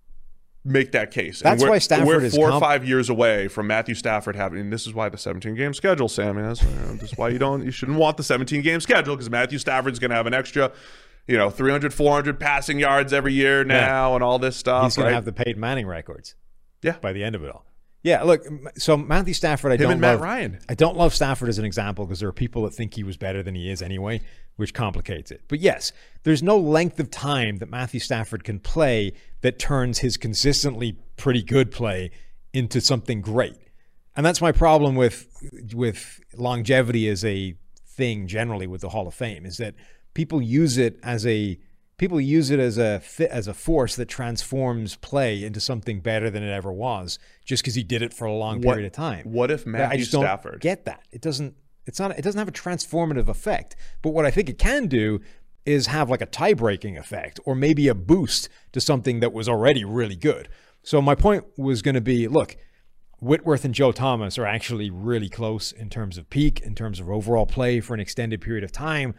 make that case. That's why Stafford we're is four or comp- five years away from Matthew Stafford having. And this is why the seventeen game schedule, Sammy. That's, that's why you don't. You shouldn't want the seventeen game schedule because Matthew Stafford's going to have an extra, you know, three hundred, four hundred passing yards every year now, yeah. and all this stuff. He's going right? to have the Peyton Manning records. Yeah, by the end of it all. Yeah, look, so Matthew Stafford, I Him don't and love. Matt Ryan. I don't love Stafford as an example because there are people that think he was better than he is anyway, which complicates it. But yes, there's no length of time that Matthew Stafford can play that turns his consistently pretty good play into something great. And that's my problem with with longevity as a thing generally with the Hall of Fame, is that people use it as a people use it as a fit, as a force that transforms play into something better than it ever was, just because he did it for a long What- period of time. what if Matthew I just Stafford- don't get that? It doesn't. It's not. It doesn't have a transformative effect. But what I think it can do is have like a tie-breaking effect, or maybe a boost to something that was already really good. So my point was going to be, look, Whitworth and Joe Thomas are actually really close in terms of peak, in terms of overall play for an extended period of time.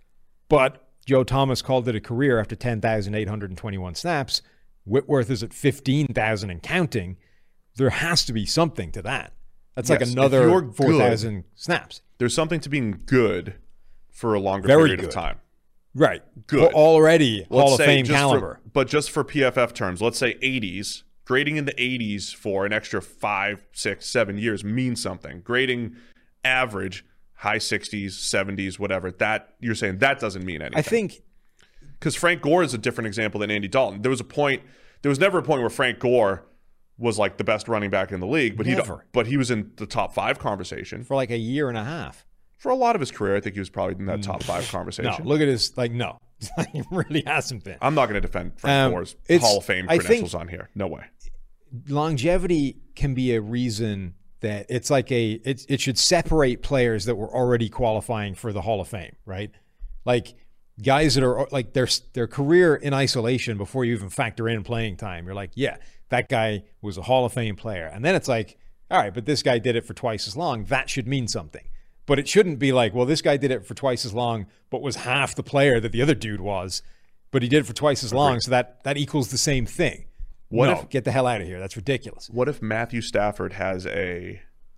But Joe Thomas called it a career after ten thousand eight hundred twenty-one snaps. Whitworth is at fifteen thousand and counting. There has to be something to that. That's Yes, like if another you're good- four thousand snaps. There's something to being good for a longer Very period good. of time. Right. Good. Well, already Let's Hall of say Fame just caliber. For, but just for P F F terms, let's say eighties, grading in the eighties for an extra five, six, seven years means something. Grading average, high sixties, seventies, whatever, that you're saying that doesn't mean anything. I think Because Frank Gore is a different example than Andy Dalton. There was a point, there was never a point where Frank Gore was like the best running back in the league, but he Never. but he was in the top five conversation. for like a year and a half. For a lot of his career, I think he was probably in that top five conversation. No, look at his, like, no. He really hasn't been. I'm not going to defend Frank Um, Gore's it's- Hall of Fame I think- credentials on here. No way. Longevity can be a reason that it's like a, it, it should separate players that were already qualifying for the Hall of Fame, right? Like guys that are like their, their career in isolation before you even factor in playing time. You're like, yeah, that guy was a Hall of Fame player. And then it's like, all right, but this guy did it for twice as long. That should mean something. But it shouldn't be like, well, this guy did it for twice as long, but was half the player that the other dude was. But he did it for twice as long, so that that equals the same thing. What no, if- get the hell out of here. That's ridiculous. What if Matthew Stafford has a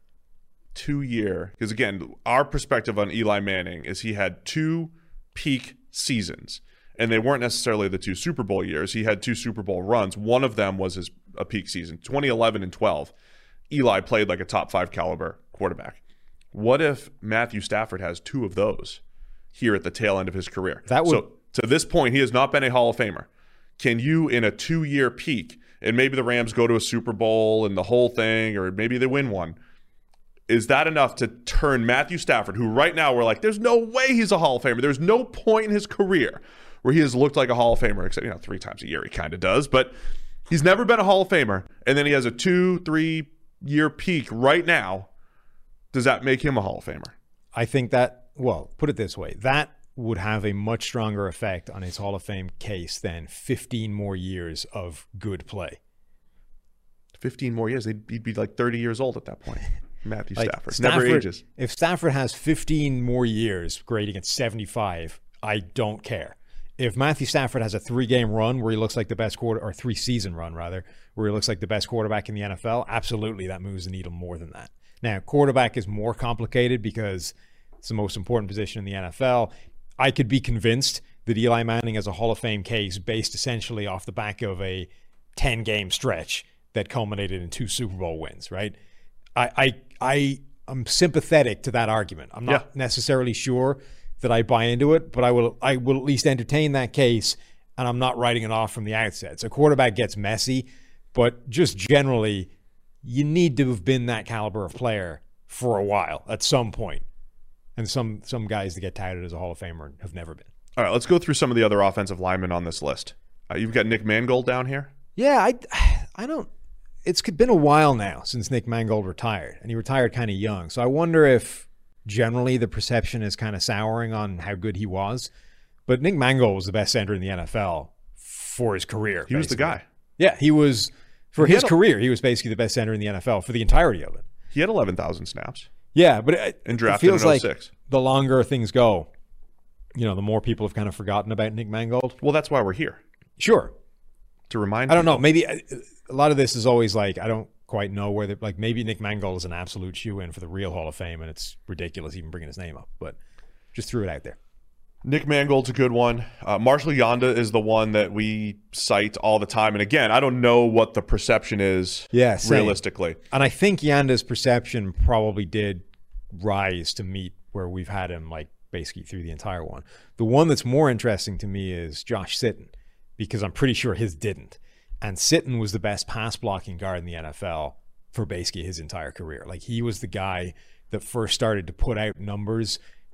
two-year? Because again, our perspective on Eli Manning is he had two peak seasons, and they weren't necessarily the two Super Bowl years. He had two Super Bowl runs. One of them was his a peak season, twenty eleven and twelve. Eli played like a top five caliber quarterback. What if Matthew Stafford has two of those here at the tail end of his career? That would- so to this point, he has not been a Hall of Famer. Can you, in a two-year peak, and maybe the Rams go to a Super Bowl and the whole thing, or maybe they win one, is that enough to turn Matthew Stafford, who right now we're like, there's no way he's a Hall of Famer. There's no point in his career where he has looked like a Hall of Famer, except, you know, three times a year he kind of does, but he's never been a Hall of Famer, and then he has a two, three-year peak right now. Does that make him a Hall of Famer? I think that, well, put it this way, that would have a much stronger effect on his Hall of Fame case than fifteen more years of good play. fifteen more years, he'd, he'd be like thirty years old at that point. Matthew Like, Stafford. Never ages. If Stafford has fifteen more years grading at seventy-five, I don't care. If Matthew Stafford has a three-game run where he looks like the best quarter, or three-season run rather, where he looks like the best quarterback in the N F L, absolutely that moves the needle more than that. Now, quarterback is more complicated because it's the most important position in the N F L. I could be convinced that Eli Manning has a Hall of Fame case based essentially off the back of a ten-game stretch that culminated in two Super Bowl wins, right? I I I am sympathetic to that argument. I'm not Yeah. necessarily sure that I buy into it, but I will I will at least entertain that case, and I'm not writing it off from the outset. So quarterback gets messy, but just generally, you need to have been that caliber of player for a while at some point. And some some guys that get touted as a Hall of Famer have never been. All right, let's go through some of the other offensive linemen on this list. Uh, you've got Nick Mangold down here. Yeah, I, I don't. It's been a while now since Nick Mangold retired, and he retired kind of young. So I wonder if generally the perception is kind of souring on how good he was. But Nick Mangold was the best center in the N F L for his career. He was the basically. guy. Yeah, he was for He his had a- career. He was basically the best center in the N F L for the entirety of it. He had eleven thousand snaps. Yeah, but it, And it drafted feels in oh like six. the longer things go, you know, the more people have kind of forgotten about Nick Mangold. Well, that's why we're here, Sure. to remind I don't know. people. Maybe a lot of this is always like, I don't quite know whether, like, maybe Nick Mangold is an absolute shoe-in for the real Hall of Fame, and it's ridiculous even bringing his name up. But just threw it out there. Nick Mangold's a good one. Uh, Marshall Yanda is the one that we cite all the time. And again, I don't know what the perception is Yeah, same. realistically. And I think Yanda's perception probably did rise to meet where we've had him, like, basically through the entire one. The one that's more interesting to me is Josh Sitton, because I'm pretty sure his didn't. And Sitton was the best pass blocking guard in the N F L for basically his entire career. Like, he was the guy that first started to put out numbers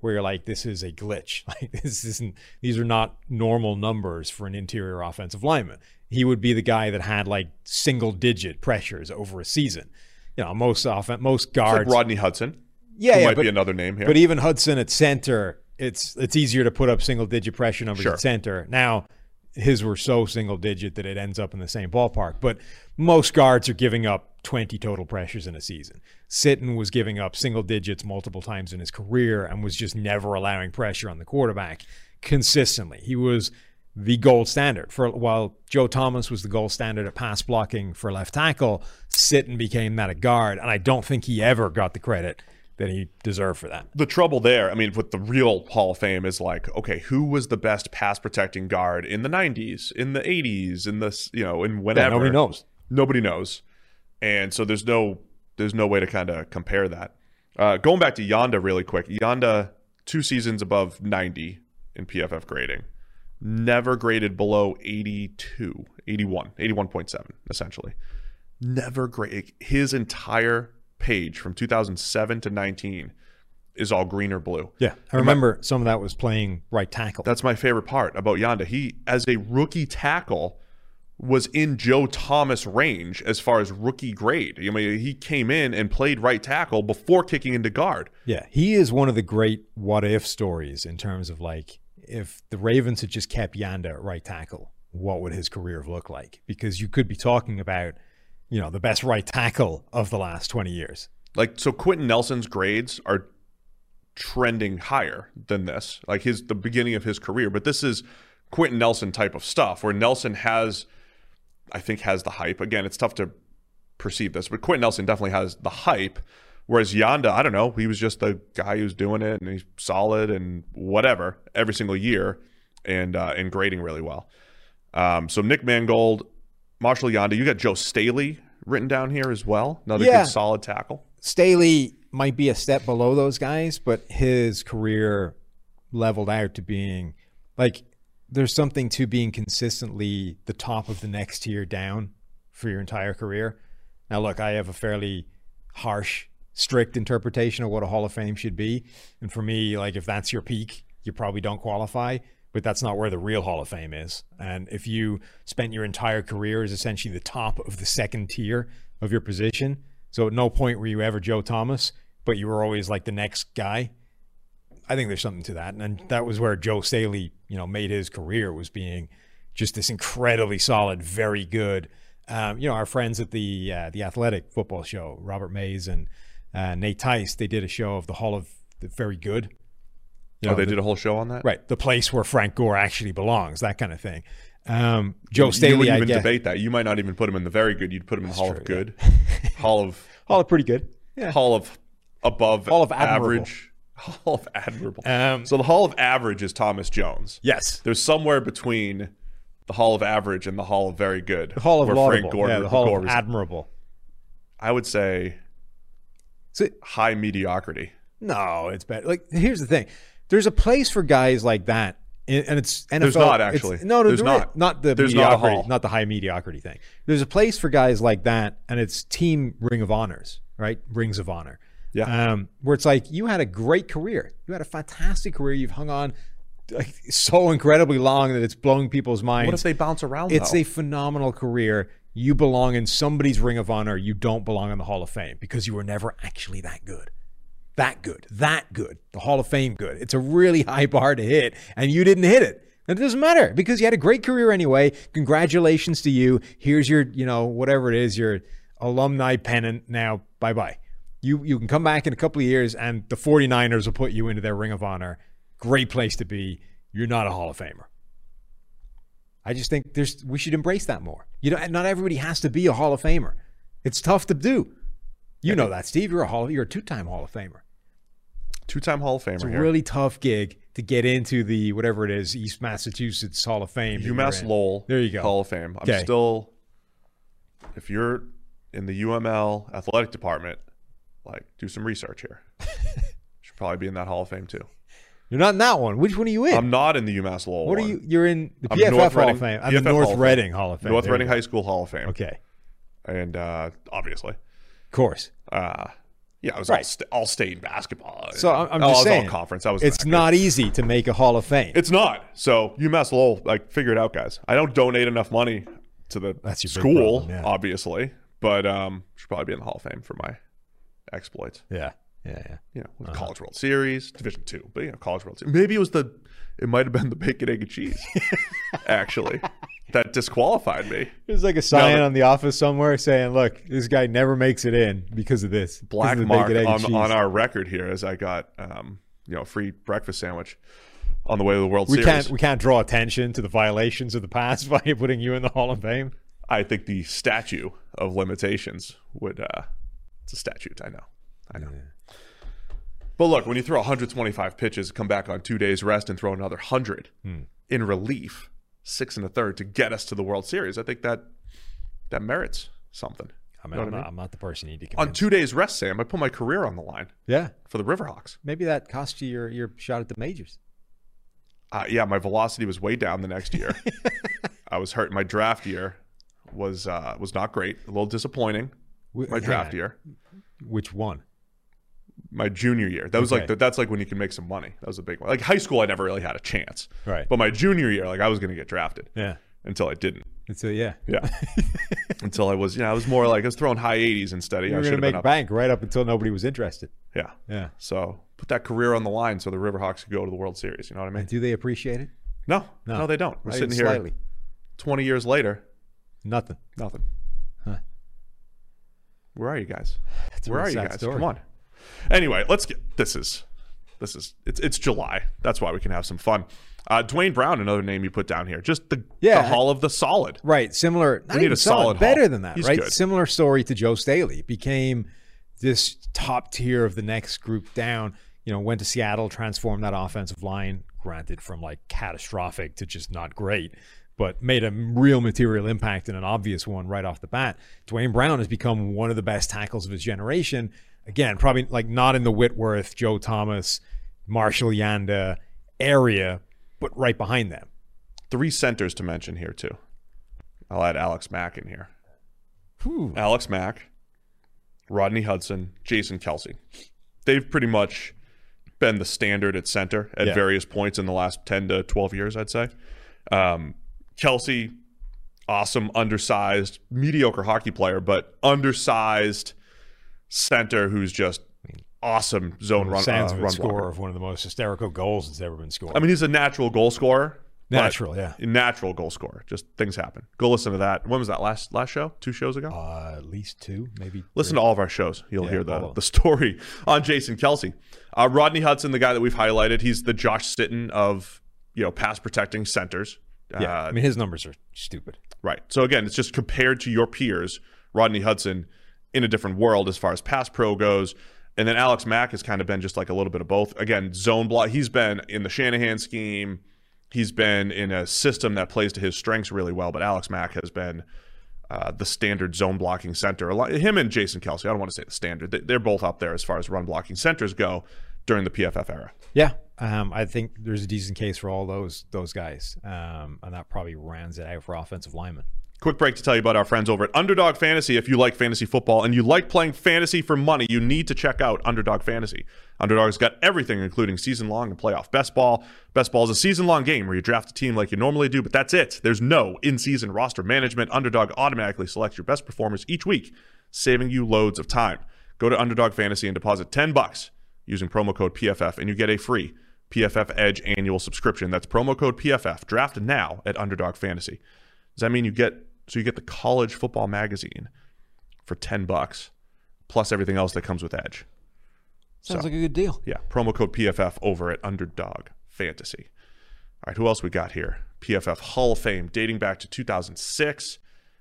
where you're like, this is a glitch. Like this isn't, these are not normal numbers for an interior offensive lineman. He would be the guy that had like single digit pressures over a season. You know, most often, most guards. It's like Rodney Hudson. Yeah, who yeah, might but, be another name here. But even Hudson at center, it's it's easier to put up single digit pressure numbers Sure. at center. Now, his were so single digit that it ends up in the same ballpark. But most guards are giving up twenty total pressures in a season. Sitton was giving up single digits multiple times in his career and was just never allowing pressure on the quarterback consistently. He was the gold standard. For while Joe Thomas was the gold standard at pass blocking for left tackle, Sitton became that at guard, and I don't think he ever got the credit that he deserved for that. The trouble there, I mean, with the real Hall of Fame is like, okay, who was the best pass protecting guard in the nineties, in the eighties, in the, you know, in whenever? Yeah, nobody knows. Nobody knows. And so there's no there's no way to kind of compare that. Uh, going back to Yanda really quick. Yanda, two seasons above ninety in P F F grading. Never graded below eighty-two, eighty-one, eighty-one point seven, essentially. Never graded. His entire page from two thousand seven to nineteen is all green or blue. Yeah, I remember my, some of that was playing right tackle. That's my favorite part about Yanda. He, as a rookie tackle, was in Joe Thomas range as far as rookie grade. I mean, he came in and played right tackle before kicking into guard. Yeah, he is one of the great what-if stories in terms of like, if the Ravens had just kept Yanda at right tackle, what would his career have looked like? Because you could be talking about, you know, the best right tackle of the last twenty years. Like, so Quentin Nelson's grades are trending higher than this, like his the beginning of his career. But this is Quentin Nelson type of stuff where Nelson has, I think, has the hype. Again, it's tough to perceive this, but Quentin Nelson definitely has the hype. Whereas Yanda, I don't know, he was just the guy who's doing it and he's solid and whatever every single year and uh, and grading really well. Um, so Nick Mangold, Marshall Yanda, you got Joe Staley written down here as well. Another yeah. good solid tackle. Staley might be a step below those guys, but his career leveled out to being like, there's something to being consistently the top of the next tier down for your entire career. Now, look, I have a fairly harsh, strict interpretation of what a Hall of Fame should be. And for me, like, if that's your peak, you probably don't qualify, but that's not where the real Hall of Fame is. And if you spent your entire career as essentially the top of the second tier of your position, so at no point were you ever Joe Thomas, but you were always like the next guy, I think there's something to that. And that was where Joe Staley, you know, made his career, was being just this incredibly solid, very good. Um, you know, our friends at the uh, the Athletic football show, Robert Mays and uh, Nate Tice, they did a show of the Hall of the Very Good. You know, oh, they the, did a whole show on that? Right. The place where Frank Gore actually belongs, that kind of thing. Um, Joe you, Staley, you wouldn't I even guess. debate that. You might not even put him in the very good. You'd put him in the Hall true, of Good. Yeah. Hall of Hall of pretty good. Yeah. Hall of above Hall of admirable. average. Hall of admirable. Um, so the Hall of Average is Thomas Jones. Yes. There's somewhere between the Hall of Average and the Hall of Very Good. The Hall of where Laudable. Frank Gore, yeah, the Hall Gore of was, Admirable. I would say So, high mediocrity. no, it's bad. Like, here's the thing. There's a place for guys like that, and it's N F L. There's not, it's- actually. No, There's there not. is- Not the There's not a mediocrity, hall. not the high mediocrity thing. There's a place for guys like that, and it's team Ring of Honors, right? Rings of Honor. Yeah. Um, where it's like, you had a great career. You had a fantastic career. You've hung on like so incredibly long that it's blowing people's minds. What if they bounce around, It's though? a phenomenal career. You belong in somebody's Ring of Honor. You don't belong in the Hall of Fame because you were never actually that good. That good. That good. The Hall of Fame good. It's a really high bar to hit, and you didn't hit it. And it doesn't matter because you had a great career anyway. Congratulations to you. Here's your, you know, whatever it is, your alumni pennant. Now, bye-bye. You you can come back in a couple of years, and the 49ers will put you into their Ring of Honor. Great place to be. You're not a Hall of Famer. I just think there's we should embrace that more. You know, not everybody has to be a Hall of Famer. It's tough to do. You know that, Steve. You're a Hall. You're a two-time Hall of Famer. Two-time Hall of Famer It's a here. really tough gig to get into the whatever it is, East Massachusetts Hall of Fame. that you're UMass in. Lowell. There you go. Hall of Fame. I'm Okay. still, if you're in the U M L athletic department, like, do some research here. Should probably be in that Hall of Fame too. You're not in that one. Which one are you in? I'm not in the UMass Lowell what are one. you? You're in the I'm P F F North Hall Reading- of Fame. I'm P F the F North Hall of Reading Fame. Hall of Fame. North There you Reading go. High School Hall of Fame. Okay. And uh, obviously, Of course. uh, Yeah, it was Right. all, st- all state in basketball. So I'm, I'm Oh, just it was saying, all conference. That was it's not easy to make a Hall of Fame. It's not. So UMass Lowell, like, figure it out, guys. I don't donate enough money to the That's your big school, problem, yeah. obviously, but um, should probably be in the Hall of Fame for my exploits. Yeah, yeah, yeah. You know, with Uh-huh. College World Series, Division Two, but you know, College World Series. Maybe it was the, it might have been the bacon, egg, and cheese, actually, that disqualified me. There's like a sign but- on the office somewhere saying, "Look, this guy never makes it in because of this." because Black of the mark bacon, egg, and on, cheese." on our record here, as I got, um, you know, a free breakfast sandwich on the way to the World We Series. can't we can't draw attention to the violations of the past by putting you in the Hall of Fame. I think the statute of limitations would. Uh, it's a statute. I know. I know. Yeah. But look, when you throw one hundred twenty-five pitches, come back on two days rest, and throw another one hundred Hmm. in relief, six and a third to get us to the World Series, I think that that merits something. I mean, You know I'm, what I not, mean? I'm not the person you need to On convince. two days rest, Sam, I put my career on the line Yeah, for the Riverhawks. maybe that cost you your, your shot at the majors. Uh, yeah, my velocity was way down the next year. I was hurt. My draft year was uh, was not great. A little disappointing. Wh- My draft yeah. year. Which one? My junior year. That was Okay. like the, that's like when you can make some money. That was a big one. Like high school, I never really had a chance. Right. But my junior year, like I was going to get drafted. Yeah. Until I didn't. It's a, yeah. Yeah. Until I was, you know, I was more like I was throwing high eighties instead of. You I were should going to have been make up. bank right up until nobody was interested. Yeah. Yeah. So put that career on the line so the Riverhawks could go to the World Series. You know what I mean? And do they appreciate it? No, No. no, they don't. We're Not sitting even here slightly. twenty years later. Nothing. Nothing. Huh. Where are you guys? That's a Where real are you sad guys? story. Come on. Anyway, let's get this is this is it's it's July. That's why we can have some fun. Uh, Dwayne Brown, another name you put down here. Just the, Yeah. the Hall of the Solid. Right. Similar. Not need even a solid better Hall. than that, He's right? good. Similar story to Joe Staley. Became this top tier of the next group down. You know, went to Seattle, transformed that offensive line, granted from like catastrophic to just not great, but made a real material impact and an obvious one right off the bat. Dwayne Brown has become one of the best tackles of his generation. Again, probably like not in the Whitworth, Joe Thomas, Marshall Yanda area, but right behind them. Three centers to mention here too. I'll add Alex Mack in here. Whew. Alex Mack, Rodney Hudson, Jason Kelsey. They've pretty much been the standard at center at Yeah. various points in the last ten to twelve years, I'd say. Um, Kelsey, awesome, undersized, mediocre hockey player, but undersized center who's just awesome zone run, uh, Sands run scorer blocker. of one of the most hysterical goals that's ever been scored. I mean, he's a natural goal scorer. but Natural, yeah. Natural goal scorer. Just things happen. Go listen to that. When was that? Last last show? Two shows ago? Uh, at least two, maybe. Listen three. to all of our shows. You'll Yeah, hear all the, of them. the story on Jason Kelsey. Uh, Rodney Hudson, the guy that we've highlighted, he's the Josh Sitton of, you know, pass protecting centers. Yeah, Uh, I mean his numbers are stupid. Right. So again, it's just compared to your peers, Rodney Hudson in a different world as far as pass pro goes. And then Alex Mack has kind of been just like a little bit of both. Again, zone block. He's been in the Shanahan scheme. He's been in a system that plays to his strengths really well. But Alex Mack has been uh, the standard zone blocking center. A lot, him and Jason Kelsey, I don't want to say the standard. They- They're both up there as far as run blocking centers go during the P F F era. Yeah, um, I think there's a decent case for all those those guys, um, and that probably rounds it out for offensive linemen. Quick break to tell you about our friends over at Underdog Fantasy. If you like fantasy football and you like playing fantasy for money, you need to check out Underdog Fantasy. Underdog's got everything, including season-long and playoff best ball. Best ball is a season-long game where you draft a team like you normally do, but that's it. There's no in-season roster management. Underdog automatically selects your best performers each week, saving you loads of time. Go to Underdog Fantasy and deposit ten bucks using promo code P F F, and you get a free P F F Edge annual subscription. That's promo code P F F. Draft now at Underdog Fantasy. Does that mean you get so you get the college football magazine for ten bucks plus everything else that comes with Edge? Sounds So, like a good deal. yeah, promo code P F F over at Underdog Fantasy. All right, who else we got here? P F F Hall of Fame dating back to two thousand six.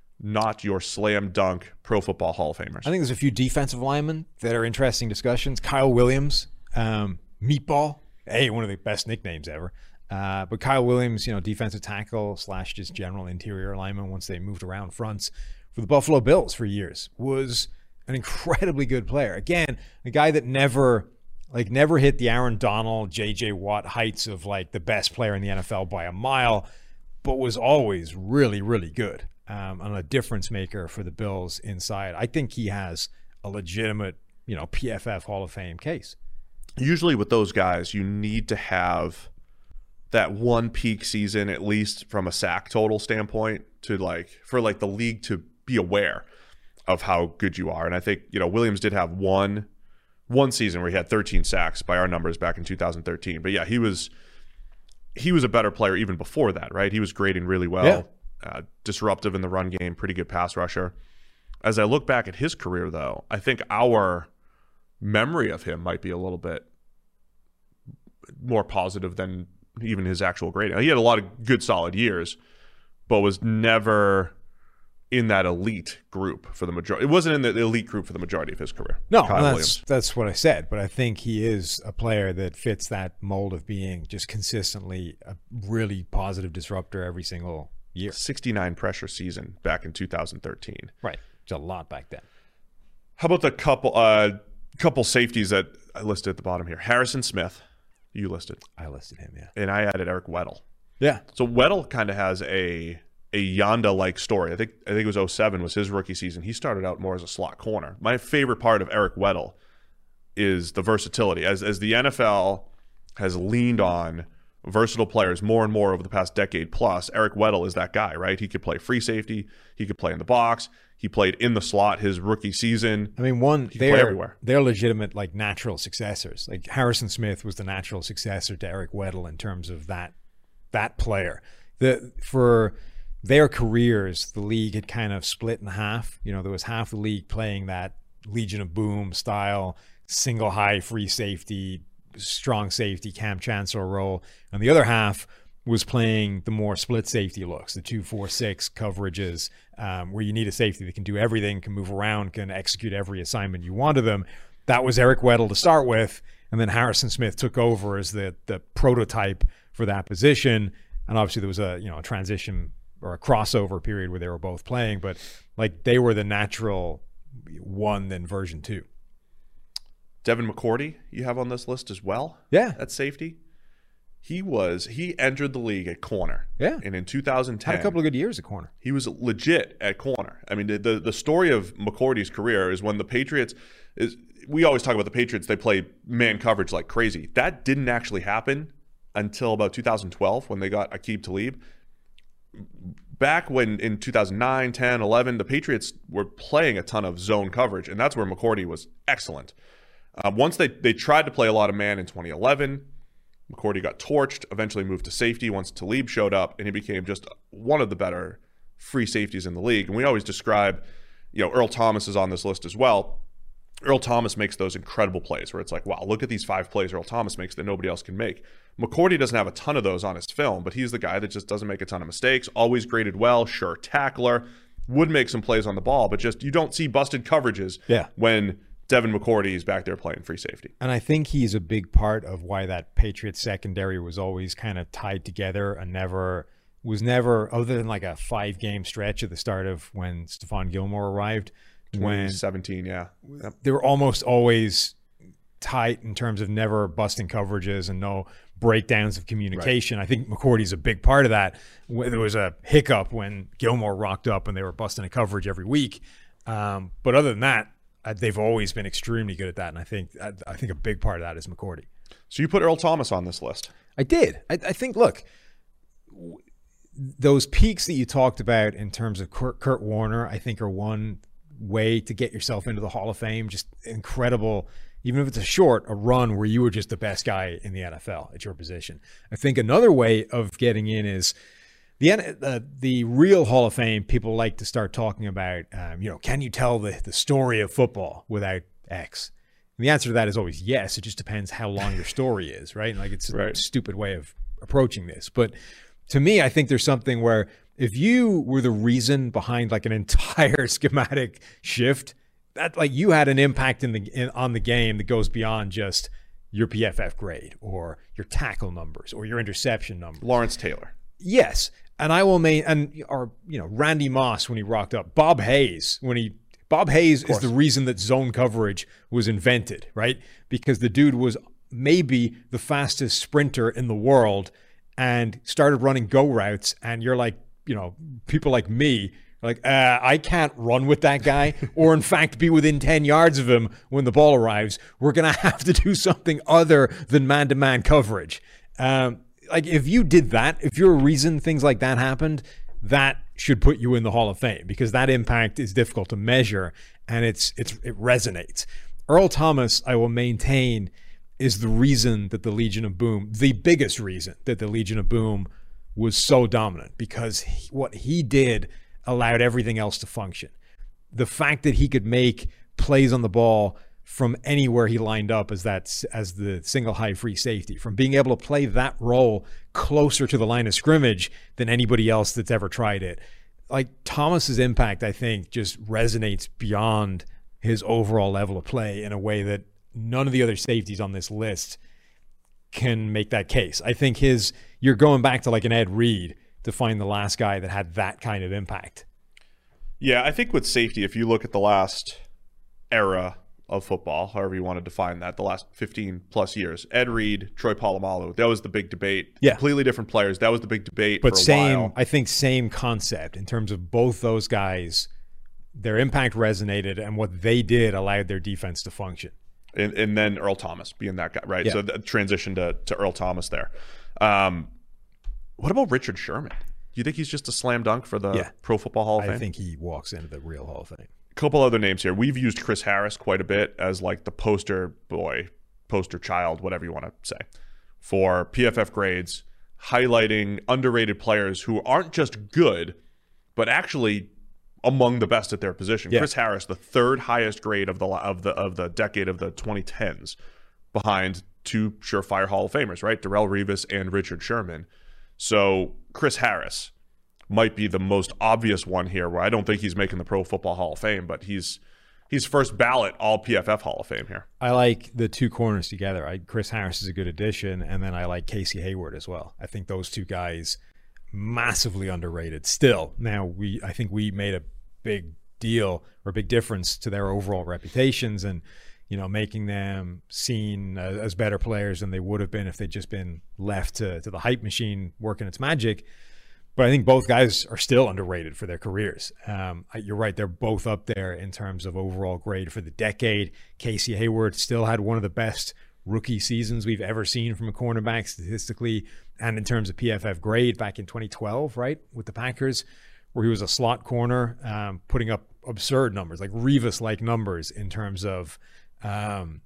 Not your slam dunk Pro Football Hall of Famers. I think there's a few defensive linemen that are interesting discussions. Kyle Williams, um, Meatball, hey, one of the best nicknames ever. Uh, but Kyle Williams, you know, defensive tackle slash just general interior lineman once they moved around fronts for the Buffalo Bills for years, was an incredibly good player. Again, a guy that never, like, never hit the Aaron Donald, J J Watt heights of like the best player in the N F L by a mile, but was always really, really good. Um, and a difference maker for the Bills inside. I think he has a legitimate, you know, P F F Hall of Fame case. Usually with those guys, you need to have that one peak season, at least from a sack total standpoint, to like for like the league to be aware of how good you are. And I think, you know, Williams did have one one season where he had thirteen sacks by our numbers back in two thousand thirteen. But yeah, he was he was a better player even before that, right? He was grading really well, yeah. uh, disruptive in the run game, pretty good pass rusher. As I look back at his career, though, I think our memory of him might be a little bit more positive than even his actual grading. He had a lot of good, solid years, but was never in that elite group for the majority. It wasn't in the elite group for the majority of his career. No, Kyle that's Williams. that's what I said. But I think he is a player that fits that mold of being just consistently a really positive disruptor every single year. sixty-nine pressure season back in two thousand thirteen. Right. It's a lot back then. How about the couple uh, couple safeties that I listed at the bottom here? Harrison Smith, you listed. I listed him, yeah. And I added Eric Weddle. Yeah. So Weddle kind of has a a Yanda-like story. I think I think it was oh seven was his rookie season. He started out more as a slot corner. My favorite part of Eric Weddle is the versatility. As as the N F L has leaned on versatile players more and more over the past decade plus, Eric Weddle is that guy, right? He could play free safety. He could play in the box. He played in the slot his rookie season. I mean, one, he they're, everywhere. they're legitimate, like, natural successors. Like, Harrison Smith was the natural successor to Eric Weddle in terms of that that player. The For their careers, the league had kind of split in half. You know, there was half the league playing that Legion of Boom style, single high free safety, strong safety, Cam Chancellor role. And the other half was playing the more split safety looks, the two four six coverages, um, where you need a safety that can do everything, can move around, can execute every assignment you want of them. That was Eric Weddle to start with, and then Harrison Smith took over as the the prototype for that position. And obviously there was a you know a transition or a crossover period where they were both playing, but like they were the natural one, then version two. Devin McCourty, you have on this list as well? Yeah. At safety. He was he entered the league at corner. Yeah. And in two thousand ten, had a couple of good years at corner. He was legit at corner. I mean, the the, the story of McCourty's career is when the Patriots is we always talk about the Patriots, they play man coverage like crazy. That didn't actually happen until about two thousand twelve when they got Aqib Talib. Back when in two thousand nine, ten, eleven, the Patriots were playing a ton of zone coverage, and that's where McCourty was excellent. Uh, once they, they tried to play a lot of man in twenty eleven, McCourty got torched, eventually moved to safety once Talib showed up, and he became just one of the better free safeties in the league. And we always describe, you know, Earl Thomas is on this list as well. Earl Thomas makes those incredible plays where it's like, wow, look at these five plays Earl Thomas makes that nobody else can make. McCourty doesn't have a ton of those on his film, but he's the guy that just doesn't make a ton of mistakes, always graded well, sure tackler, would make some plays on the ball, but just you don't see busted coverages yeah. when Devin McCourty is back there playing free safety. And I think he's a big part of why that Patriots secondary was always kind of tied together and never was never, other than like a five game stretch at the start of when Stephon Gilmore arrived. twenty seventeen, yeah. Yep. They were almost always tight in terms of never busting coverages and no breakdowns of communication. Right. I think McCourty's a big part of that. There was a hiccup when Gilmore rocked up and they were busting a coverage every week. Um, but other than that, Uh, they've always been extremely good at that, and I think I, I think a big part of that is McCourty. So you put Earl Thomas on this list. I did. I, I think, look, w- those peaks that you talked about in terms of Kurt, Kurt Warner, I think are one way to get yourself into the Hall of Fame. Just incredible, even if it's a short, a run where you were just the best guy in the N F L at your position. I think another way of getting in is The, the the real Hall of Fame, people like to start talking about, um, you know, can you tell the, the story of football without X? And the answer to that is always yes. It just depends how long your story is, right? Like it's a right. stupid way of approaching this. But to me, I think there's something where if you were the reason behind like an entire schematic shift, that like you had an impact in the in, on the game that goes beyond just your P F F grade or your tackle numbers or your interception numbers. Lawrence Taylor. Yes. And I will main and or you know Randy Moss when he rocked up, Bob Hayes when he Bob Hayes is the reason that zone coverage was invented, right? Because the dude was maybe the fastest sprinter in the world and started running go routes, and you're like, you know, people like me Like, uh, I can't run with that guy or, in fact, be within ten yards of him when the ball arrives. We're going to have to do something other than man-to-man coverage. Um, like, if you did that, if you're a reason things like that happened, that should put you in the Hall of Fame because that impact is difficult to measure and it's it's it resonates. Earl Thomas, I will maintain, is the reason that the Legion of Boom, the biggest reason that the Legion of Boom was so dominant because he, what he did allowed everything else to function. The fact that he could make plays on the ball from anywhere he lined up as that as the single high free safety, from being able to play that role closer to the line of scrimmage than anybody else that's ever tried it. Like Thomas's impact, I think, just resonates beyond his overall level of play in a way that none of the other safeties on this list can make that case. I think his you're going back to like an Ed Reed to find the last guy that had that kind of impact. Yeah, I think with safety, if you look at the last era of football, however you want to define that, the last fifteen plus years, Ed Reed, Troy Polamalu, that was the big debate. Yeah. Completely different players. That was the big debate but for a same, while. I think same concept in terms of both those guys, their impact resonated and what they did allowed their defense to function. And, and then Earl Thomas being that guy, right? Yeah. So the transition to, to Earl Thomas there. Um, what about Richard Sherman? Do you think he's just a slam dunk for the Yeah. Pro Football Hall of Fame? I think he walks into the real Hall of Fame. A couple other names here. We've used Chris Harris quite a bit as like the poster boy, poster child, whatever you want to say, for P F F grades, highlighting underrated players who aren't just good, but actually among the best at their position. Yeah. Chris Harris, the third highest grade of the of the of the decade of the twenty tens, behind two surefire Hall of Famers, right? Darrelle Revis and Richard Sherman. So Chris Harris might be the most obvious one here, where I don't think he's making the Pro Football Hall of Fame, but he's he's first ballot all P F F Hall of Fame here. I like the two corners together. I, Chris Harris is a good addition, and then I like Casey Hayward as well. I think those two guys massively underrated still. Now, we I think we made a big deal or a big difference to their overall reputations and, you know, making them seen as, as better players than they would have been if they'd just been left to, to the hype machine working its magic. But I think both guys are still underrated for their careers. Um, you're right. They're both up there in terms of overall grade for the decade. Casey Hayward still had one of the best rookie seasons we've ever seen from a cornerback statistically and in terms of P F F grade back in twenty twelve, right, with the Packers, where he was a slot corner, um, putting up absurd numbers, like Revis-like numbers in terms of um,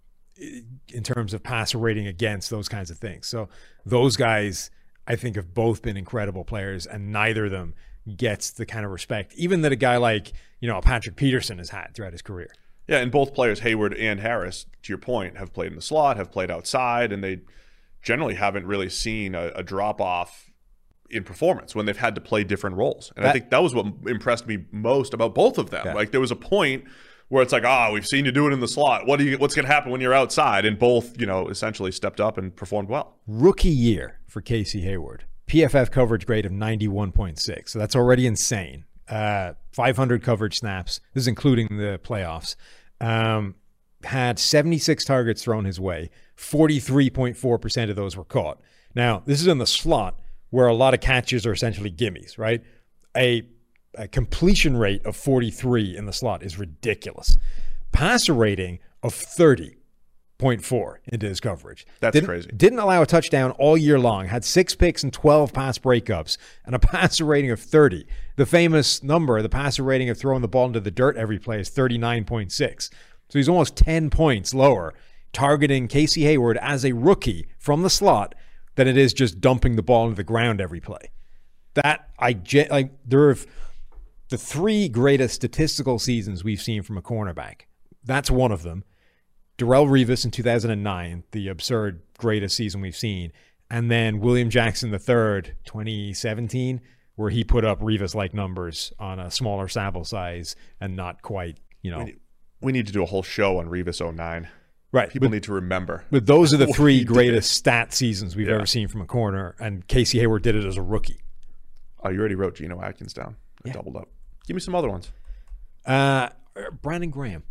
in terms of passer rating against, those kinds of things. So those guys, I think, have both been incredible players, and neither of them gets the kind of respect, even that a guy like, you know, Patrick Peterson has had throughout his career. Yeah, and both players, Hayward and Harris, to your point, have played in the slot, have played outside, and they generally haven't really seen a, a drop-off in performance when they've had to play different roles. And that, I think that was what impressed me most about both of them. Yeah. Like, there was a point where it's like, ah, oh, we've seen you do it in the slot. What do you? What's going to happen when you're outside? And both, you know, essentially stepped up and performed well. Rookie year for Casey Hayward. P F F coverage grade of ninety-one point six. So that's already insane. Uh, five hundred coverage snaps. This is including the playoffs. Um, had seventy-six targets thrown his way. forty-three point four percent of those were caught. Now, this is in the slot where a lot of catches are essentially gimmies, right? A A completion rate of forty-three in the slot is ridiculous. Passer rating of thirty point four into his coverage. That's didn't, crazy. Didn't allow a touchdown all year long. Had six picks and twelve pass breakups and a passer rating of thirty. The famous number, the passer rating of throwing the ball into the dirt every play, is thirty-nine point six. So he's almost ten points lower targeting Casey Hayward as a rookie from the slot than it is just dumping the ball into the ground every play. That, I like, there are the three greatest statistical seasons we've seen from a cornerback. That's one of them. Darrelle Revis in two thousand nine, the absurd greatest season we've seen. And then William Jackson the third, twenty seventeen, where he put up Revis-like numbers on a smaller sample size and not quite, you know. We need, we need to do a whole show on Revis oh nine. Right. People but, need to remember. But those are the three greatest did. stat seasons we've yeah. ever seen from a corner. And Casey Hayward did it as a rookie. Oh, you already wrote Geno Atkins down. I yeah. doubled up. Give me some other ones. Uh, Brandon Graham.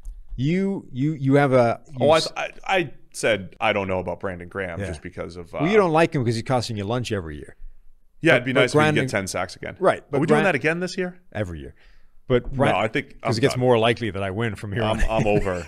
You you you have a. You oh, I, I I said I don't know about Brandon Graham yeah. just because of. Uh, well, you don't like him because he's costing you lunch every year. Yeah, But- it'd be but nice if we Brandon- could get ten sacks again. Right, Are but we doing Brand- that again this year? every year. But No, I think because I'm it gets done. more likely that I win from here I'm, on. I'm over.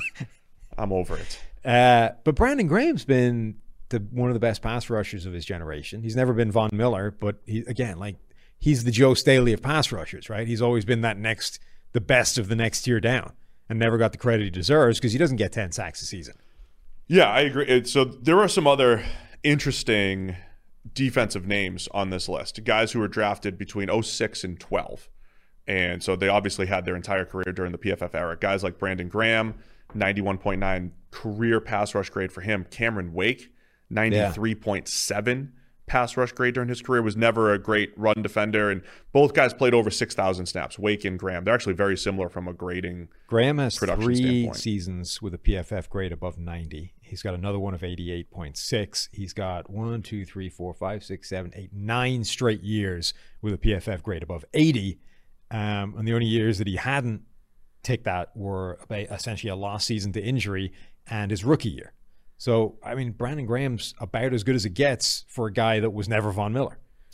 I'm over it. Uh, but Brandon Graham's been the one of the best pass rushers of his generation. He's never been Von Miller, but he again, like he's the Joe Staley of pass rushers, right? He's always been that next, the best of the next tier down, and never got the credit he deserves because he doesn't get ten sacks a season. Yeah, I agree. It- So there are some other interesting defensive names on this list, guys who were drafted between oh six and twelve. And so they obviously had their entire career during the P F F era. Guys like Brandon Graham, ninety-one point nine career pass rush grade for him. Cameron Wake, ninety-three point seven pass rush grade during his career, was never a great run defender. And both guys played over six thousand snaps, Wake and Graham. They're actually very similar from a grading Graham has production three standpoint. seasons with a P F F grade above ninety. He's got another one of eighty-eight point six. He's got one, two, three, four, five, six, seven, eight, nine straight years with a P F F grade above eighty. Um, and the only years that he hadn't ticked that were essentially a lost season to injury and his rookie year. So, I mean, Brandon Graham's about as good as it gets for a guy that was never Von Miller.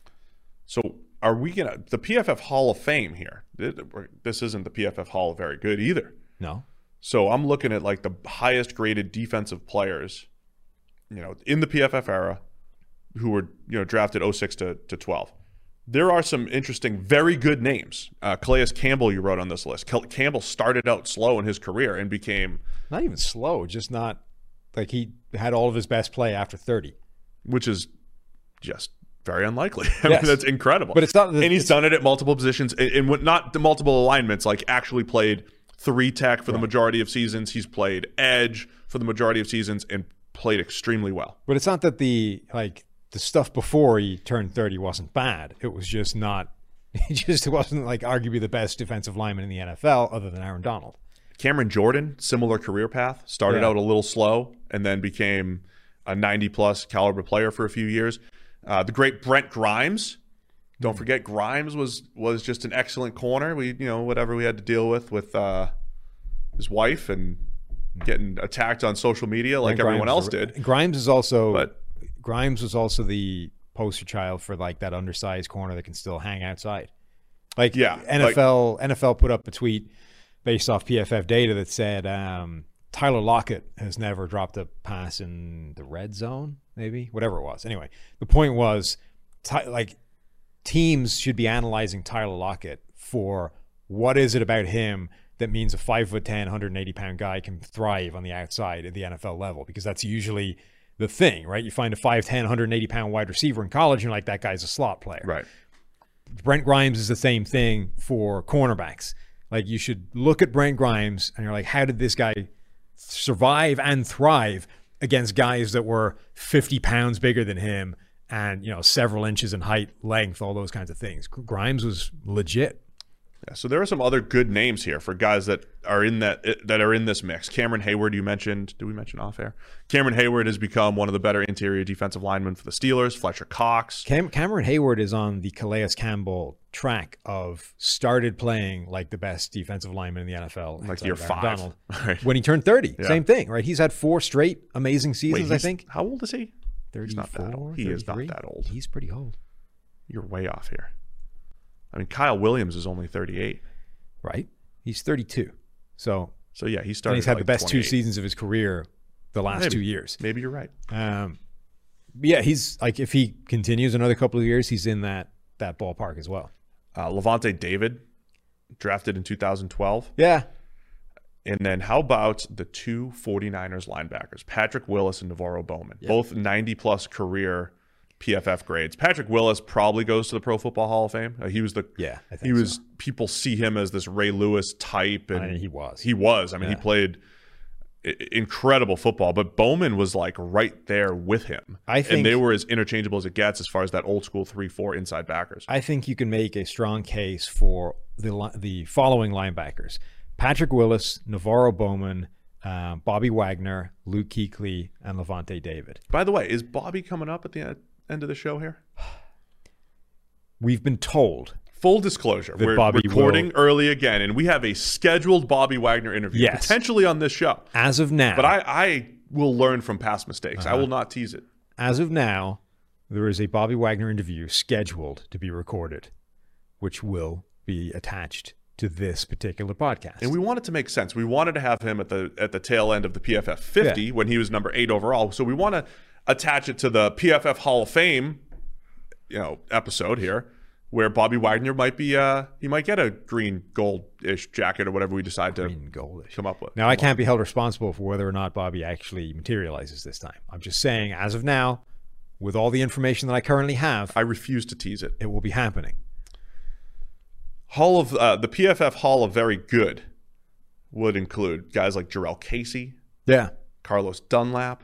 So are we going to – the P F F Hall of Fame here, this isn't the P F F Hall of very good either. No. So I'm looking at like the highest graded defensive players, you know, in the P F F era who were, you know, drafted oh six to twelve. There are some interesting, very good names. Uh, Calais Campbell, you wrote on this list. Cal- Campbell started out slow in his career and became – Not even slow, just not – like he had all of his best play after thirty. which is just very unlikely. I Yes. mean, that's incredible. But it's not- and he's it's- done it at multiple positions and, and what- not the multiple alignments, like actually played three tech for the majority of seasons. He's played edge for the majority of seasons and played extremely well. But it's not that the like the stuff before he turned thirty wasn't bad. It was just not – he just wasn't like arguably the best defensive lineman in the N F L other than Aaron Donald. Cameron Jordan, similar career path, started Yeah. out a little slow and then became a ninety-plus caliber player for a few years. Uh, the great Brent Grimes. Don't forget, Grimes was was just an excellent corner. We, you know, whatever we had to deal with with uh, his wife and getting attacked on social media like And everyone Grimes else is- did. Grimes is also But- Grimes was also the poster child for like that undersized corner that can still hang outside. Like Yeah, N F L N F L put up a tweet based off P F F data that said um, Tyler Lockett has never dropped a pass in the red zone, maybe whatever it was. Anyway, the point was, ty- like teams should be analyzing Tyler Lockett for what is it about him that means a five foot ten, one hundred eighty pound guy can thrive on the outside at the N F L level, because that's usually the thing, right? You find a five ten, one hundred eighty pound wide receiver in college, and you're like, that guy's a slot player. Right. Brent Grimes is the same thing for cornerbacks. Like, you should look at Brent Grimes and you're like, how did this guy survive and thrive against guys that were fifty pounds bigger than him and, you know, several inches in height, length, all those kinds of things. Grimes was legit. Yeah, so there are some other good names here for guys that are in that that are in this mix. Cameron Hayward, you mentioned. Did we mention off air? Cameron Hayward has become one of the better interior defensive linemen for the Steelers. Fletcher Cox. Cam- Cameron Hayward is on the Calais Campbell track of started playing like the best defensive lineman in the N F L. Like outside year of Aaron five. Donald, Right. when he turned thirty. Yeah. Same thing, right? He's had four straight amazing seasons, Wait, I he's- think. How old is he? He's thirty-four, not that old. He is not thirty-three? that old. He's pretty old. You're way off here. I mean, Kyle Williams is only thirty-eight. Right? He's thirty-two. So, So yeah, he and started. he's had like the best two twenty-eight. seasons of his career the last Maybe. two years. Maybe you're right. Um, but yeah, he's like, if he continues another couple of years, he's in that that ballpark as well. Uh, Levante David, drafted in two thousand twelve. Yeah. And then how about the two 49ers linebackers, Patrick Willis and Navarro Bowman, both ninety-plus career P F F grades. Patrick Willis probably goes to the Pro Football Hall of Fame. Uh, he was the Yeah, I think he was so. people see him as this Ray Lewis type, and I mean, he was. He was. I mean, Yeah. he played i- incredible football, but Bowman was like right there with him. I think- and they were as interchangeable as it gets as far as that old school three four inside backers. I think you can make a strong case for the li- the following linebackers: Patrick Willis, Navarro Bowman, um, Bobby Wagner, Luke Kuechly, and Levante David. By the way, is Bobby coming up at the en- end of the show here? We've been told. Full disclosure, That we're Bobby recording will- early again, and we have a scheduled Bobby Wagner interview, Yes. potentially on this show. As of now, But I, I will learn from past mistakes. I will not tease it. as of now, there is a Bobby Wagner interview scheduled to be recorded, which will be attached to this particular podcast. And we wanted to make sense. We wanted to have him at the at the tail end of the P F F fifty yeah. when he was number eight overall. So we want to attach it to the P F F Hall of Fame, you know, episode here, where Bobby Wagner might be, uh, he might get a green gold-ish jacket or whatever we decide to green goldish. come up with. Now, I can't be held responsible for whether or not Bobby actually materializes this time. I'm just saying, as of now, with all the information that I currently have, I refuse to tease it. It will be happening. Hall of uh, the P F F Hall of Very Good would include guys like Jarrell Casey, yeah, Carlos Dunlap,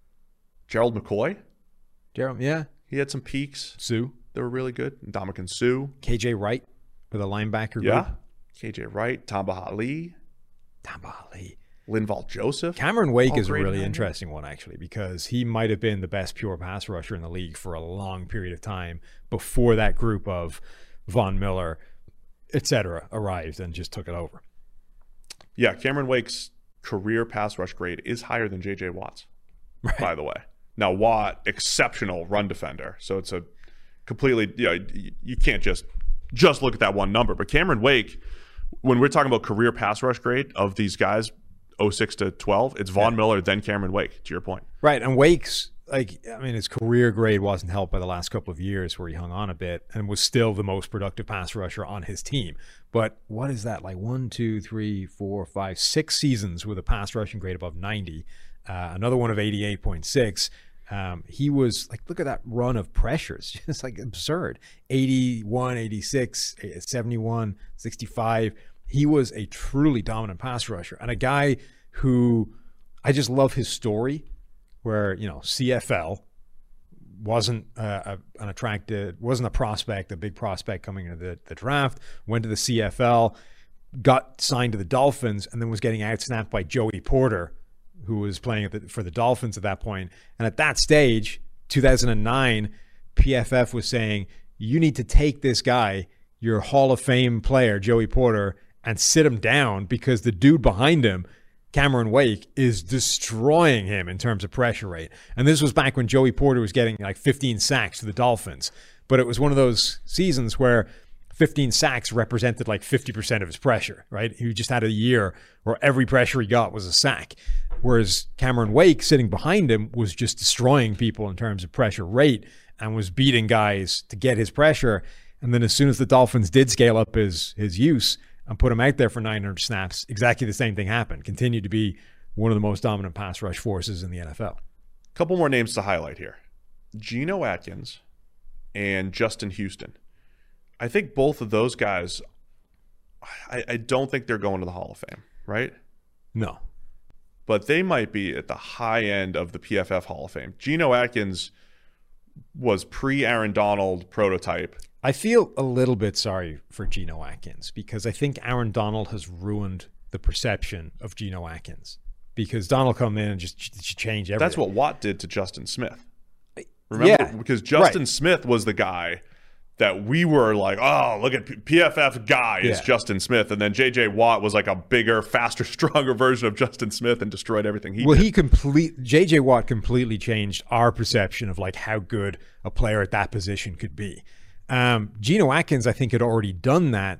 Gerald McCoy. Gerald, yeah, he had some peaks. Sue, they were really good. Ndamukong Suh, K J Wright with a linebacker. Yeah, group. K J Wright, Tamba Ali, Tamba Ali, Linval Joseph. Cameron Wake is a really interesting one, actually, because he might have been the best pure pass rusher in the league for a long period of time before that group of Von Miller, et cetera, arrived and just took it over. Yeah, Cameron Wake's career pass rush grade is higher than J J Watt's, right. by the way. Now, Watt, exceptional run defender. So it's a completely, you know, you can't just, just look at that one number. But Cameron Wake, when we're talking about career pass rush grade of these guys, oh six to twelve, it's Von yeah. Miller, then Cameron Wake, to your point. Right, and Wake's, like, I mean, his career grade wasn't helped by the last couple of years where he hung on a bit and was still the most productive pass rusher on his team. But what is that? Like one, two, three, four, five, six seasons with a pass rushing grade above ninety. Uh, another one of eighty-eight point six. Um, he was like, look at that run of pressures. Just like absurd. eighty-one, eighty-six, seventy-one, sixty-five. He was a truly dominant pass rusher and a guy who I just love his story. Where, you know, C F L wasn't uh, a, an attractive, wasn't a prospect, a big prospect coming into the, the draft, went to the C F L, got signed to the Dolphins, and then was getting outsnapped by Joey Porter, who was playing at the, for the Dolphins at that point. And at that stage, two thousand nine, P F F was saying, you need to take this guy, your Hall of Fame player, Joey Porter, and sit him down because the dude behind him, Cameron Wake, is destroying him in terms of pressure rate. And this was back when Joey Porter was getting like fifteen sacks for the Dolphins. But it was one of those seasons where fifteen sacks represented like fifty percent of his pressure, right? He just had a year where every pressure he got was a sack. Whereas Cameron Wake, sitting behind him, was just destroying people in terms of pressure rate and was beating guys to get his pressure. And then as soon as the Dolphins did scale up his his use and put him out there for nine hundred snaps, exactly the same thing happened. Continued to be one of the most dominant pass rush forces in the N F L. A couple more names to highlight here. Geno Atkins and Justin Houston. I think both of those guys, I, I don't think they're going to the Hall of Fame, right? No. But they might be at the high end of the P F F Hall of Fame. Geno Atkins was pre-Aaron Donald prototype. I feel a little bit sorry for Geno Atkins because I think Aaron Donald has ruined the perception of Geno Atkins because Donald come in and just change everything. That's what Watt did to Justin Smith. Remember? Yeah, because Justin right. Smith was the guy that we were like, oh, look at P F F guy is yeah. Justin Smith. And then J J Watt was like a bigger, faster, stronger version of Justin Smith and destroyed everything he well, did. Well, he complete J J Watt completely changed our perception of like how good a player at that position could be. Um, Geno Atkins, I think, had already done that.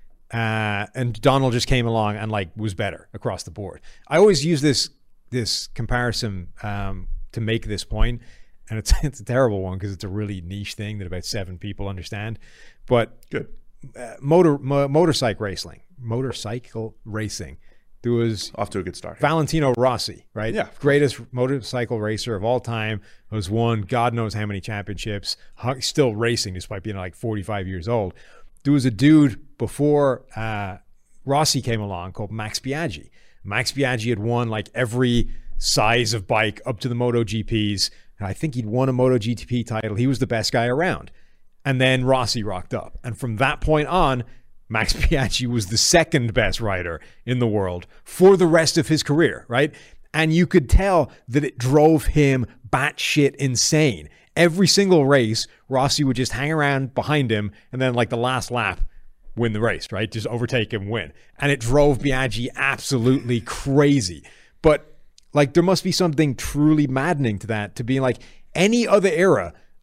Uh, and Donald just came along and like was better across the board. I always use this this comparison um, to make this point, and it's it's a terrible one because it's a really niche thing that about seven people understand. But good uh, motor mo- motorcycle racing, motorcycle racing. There was off to a good start. Valentino Rossi, right? Yeah, greatest motorcycle racer of all time. Has won God knows how many championships. Still racing despite being like forty-five years old. There was a dude before uh, Rossi came along called Max Biaggi. Max Biaggi had won like every size of bike up to the MotoGPs. And I think he'd won a MotoGP title. He was the best guy around. And then Rossi rocked up. And from that point on, Max Biaggi was the second best rider in the world for the rest of his career, right? And you could tell that it drove him batshit insane. Every single race, Rossi would just hang around behind him and then like the last lap, win the race, right? Just overtake him, win. And it drove Biaggi absolutely crazy. But like there must be something truly maddening to that, to be like any other era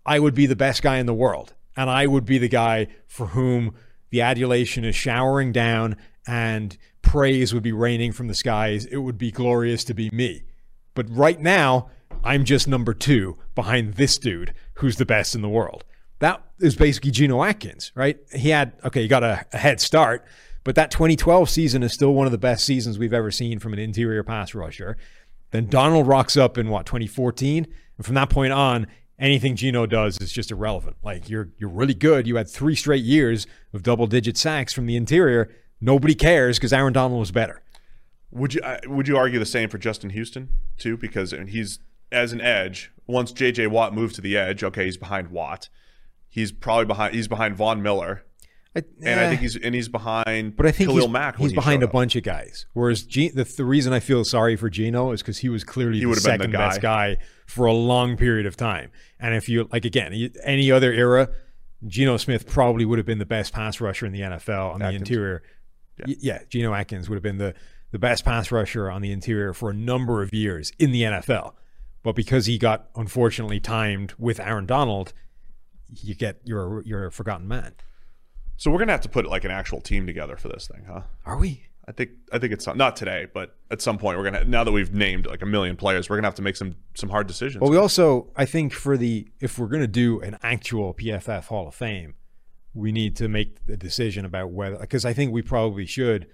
I would be the best guy in the world. And I would be the guy for whom the adulation is showering down and praise would be raining from the skies. It would be glorious to be me. But right now, I'm just number two behind this dude who's the best in the world. That is basically Geno Atkins, right? He had, okay, he got a, a head start, but that twenty twelve season is still one of the best seasons we've ever seen from an interior pass rusher. Then Donald rocks up in, what, twenty fourteen? And from that point on, anything Geno does is just irrelevant. Like, you're you're really good. You had three straight years of double-digit sacks from the interior. Nobody cares because Aaron Donald was better. Would you uh, would you argue the same for Justin Houston, too? Because I mean, he's, as an edge, once J J. Watt moved to the edge, okay, he's behind Watt. He's probably behind, he's behind Von Miller. I, and I think he's and he's behind but I think Khalil he's, Mack. He's he behind a up. bunch of guys. Whereas G, the, the reason I feel sorry for Geno is because he was clearly he the second been the guy. best guy for a long period of time. And if you, like, again, any other era, Geno Smith probably would have been the best pass rusher in the N F L on Atkins. the interior. Yeah. Y- yeah, Geno Atkins would have been the, the best pass rusher on the interior for a number of years in the N F L. But because he got, unfortunately, timed with Aaron Donald, you get you're you're a forgotten man. So we're gonna have to put like an actual team together for this thing, huh? Are we? I think I think it's not today, but at some point we're gonna. Now that we've named like a million players, we're gonna have to make some some hard decisions. Well, we also, I think, for the if we're gonna do an actual P F F Hall of Fame, we need to make the decision about whether, because I think we probably should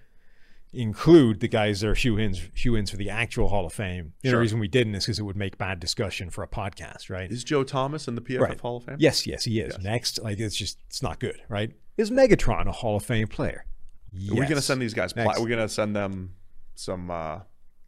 include the guys that are shoe-ins shoe-ins for the actual Hall of Fame. The Sure. only reason we didn't is because it would make bad discussion for a podcast, right? Is Joe Thomas in the P F F right. Hall of Fame? Yes, yes, he is. Yes. Next, like it's just it's not good, right? Is Megatron a Hall of Fame player? Yes. Are we gonna send these guys? Pla- Next. are we gonna send them some uh,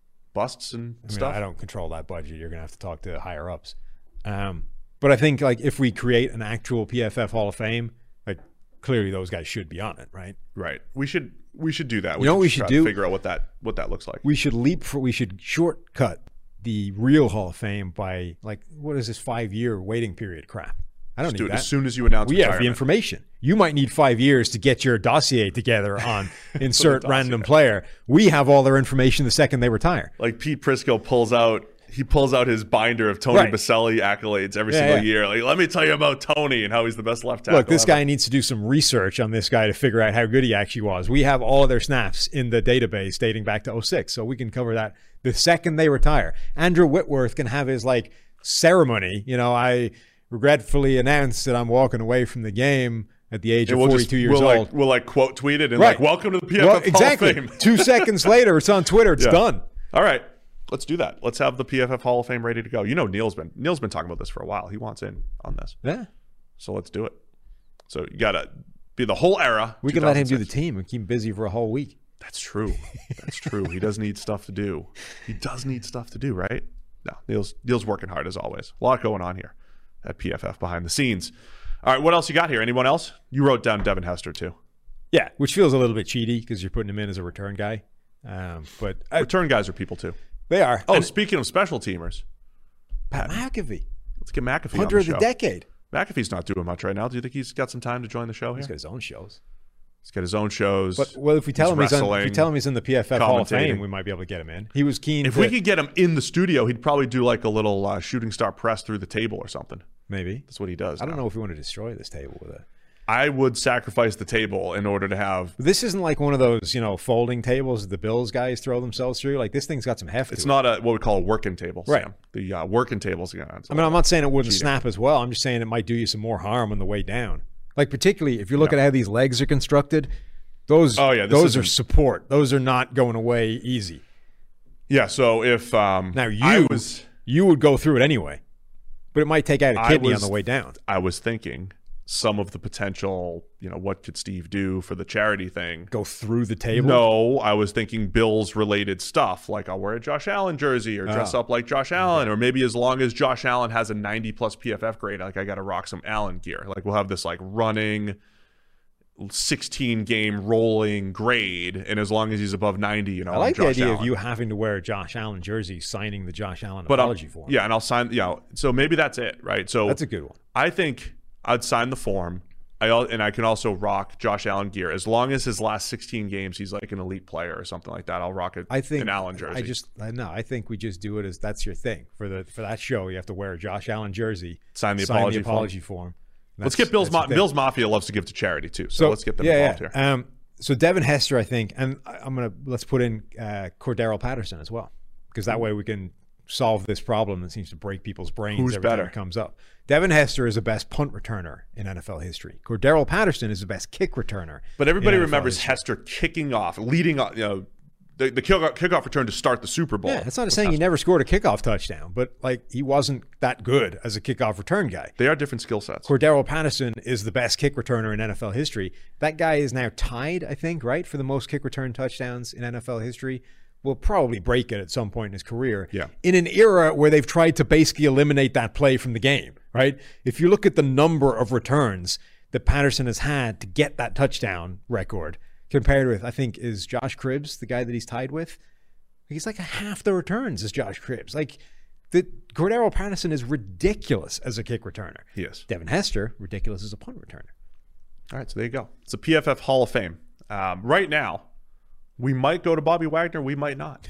busts and I mean, stuff? I don't control that budget. You're gonna have to talk to higher ups. Um, but I think like if we create an actual P F F Hall of Fame, like clearly those guys should be on it, right? Right. We should we should do that. You know what we should try to do? Figure out what that what that looks like. We should leap for. We should shortcut the real Hall of Fame by like what is this five year waiting period crap? I don't Just need do it that. as soon as you announce we have retirement. the information. You might need five years to get your dossier together on insert random player. We have all their information the second they retire. Like Pete Prisco pulls out, he pulls out his binder of Tony Right. Baselli accolades every Yeah, single yeah. year. Like, let me tell you about Tony and how he's the best left tackle. Look, this ever. guy needs to do some research on this guy to figure out how good he actually was. We have all of their snaps in the database dating back to oh six, so we can cover that the second they retire. Andrew Whitworth can have his like ceremony. You know, I regretfully announce that I'm walking away from the game at the age And of we'll forty-two just, years we'll old. Like, we'll like quote tweet it and Right. like, welcome to the P F F Well, Hall exactly. of Fame. Two seconds later, it's on Twitter. It's Yeah. done. All right. Let's do that. Let's have the P F F Hall of Fame ready to go. You know, Neil's been Neil's been talking about this for a while. He wants in on this. Yeah. So let's do it. So you got to be the whole era. We can let him do the two thousand six. team and keep him busy for a whole week. That's true. That's true. He does need stuff to do. He does need stuff to do, right? No, Neil's Neil's working hard as always. A lot going on here at P F F behind the scenes. All right, what else you got here? Anyone else? You wrote down Devin Hester too. Yeah, which feels a little bit cheaty because you're putting him in as a return guy. Um, but I, Return guys are people too. they are. Oh, And speaking of special teamers, Pat McAfee, let's get McAfee hunter on of the the show. decade. McAfee's not doing much right now. Do you think he's got some time to join the show here? He's got his own shows. He's got his own shows. But well, if we tell He's him he's on, if we wrestling, tell him he's in the P F F Hall of Fame, commentating. we might be able to get him in. He was keen. If to, we could get him in the studio, he'd probably do like a little uh, shooting star press through the table or something. maybe. That's what he does. I don't now. know if we want to destroy this table with it. I would sacrifice the table in order to have. This isn't like one of those, you know, folding tables that the Bills guys throw themselves through. Like this thing's got some heft. It's to not a what we call a working table, Right. Sam. The uh, working tables. Yeah, I mean, I'm not saying it wouldn't cheating. snap as well. I'm just saying it might do you some more harm on the way down. Like particularly if you look at how these legs are constructed, those Oh, yeah, this those are isn't- support. Those are not going away easy. Yeah. So if um, Now you I was, you would go through it anyway, but it might take out a I kidney was- on the way down. I was thinking some of the potential, you know, what could Steve do for the charity thing? Go through the table. No, I was thinking Bills related stuff, like I'll wear a Josh Allen jersey or dress Oh. up like Josh Allen, or maybe as long as Josh Allen has a ninety plus P F F grade, like I got to rock some Allen gear. Like we'll have this like running sixteen game rolling grade, and as long as he's above ninety, you know, I like I'm the Josh idea Allen. of you having to wear a Josh Allen jersey, signing the Josh Allen But I'll- apology form. yeah, and I'll sign. Yeah, so maybe that's it, right? So That's a good one. I think I'd sign the form, I al- and I can also rock Josh Allen gear as long as his last sixteen games he's like an elite player or something like that. I'll rock it. I think an Allen jersey. I just I no. I think we just do it as that's your thing for the for that show. You have to wear a Josh Allen jersey, sign the apology, sign the apology form. form. Let's get Bill's Ma- Bill's Mafia loves to give to charity too. So, so let's get them yeah, involved yeah. here. Um, so Devin Hester, I think, and I- I'm gonna let's put in uh, Cordero Patterson as well, because that way we can solve this problem that seems to break people's brains Who's every better? time it comes up. Devin Hester is the best punt returner in N F L history. Cordero Patterson is the best kick returner. But everybody in N F L remembers history. Hester kicking off, leading off, you know, the, the kickoff, kickoff return to start the Super Bowl. Yeah, it's not saying he never scored a kickoff touchdown, but like he wasn't that good as a kickoff return guy. They are different skill sets. Cordero Patterson is the best kick returner in N F L history. That guy is now tied, I think, right, for the most kick return touchdowns in N F L history. Will probably break it at some point in his career. Yeah. In an era where they've tried to basically eliminate that play from the game, right? If you look at the number of returns that Patterson has had to get that touchdown record, compared with, I think, is Josh Cribbs, the guy that he's tied with? He's like a half the returns as Josh Cribbs. Like, the Cordero Patterson is ridiculous as a kick returner. He is. Devin Hester, ridiculous as a punt returner. All right, so there you go. It's a P F F Hall of Fame. Um, right now, we might go to Bobby Wagner, we might not.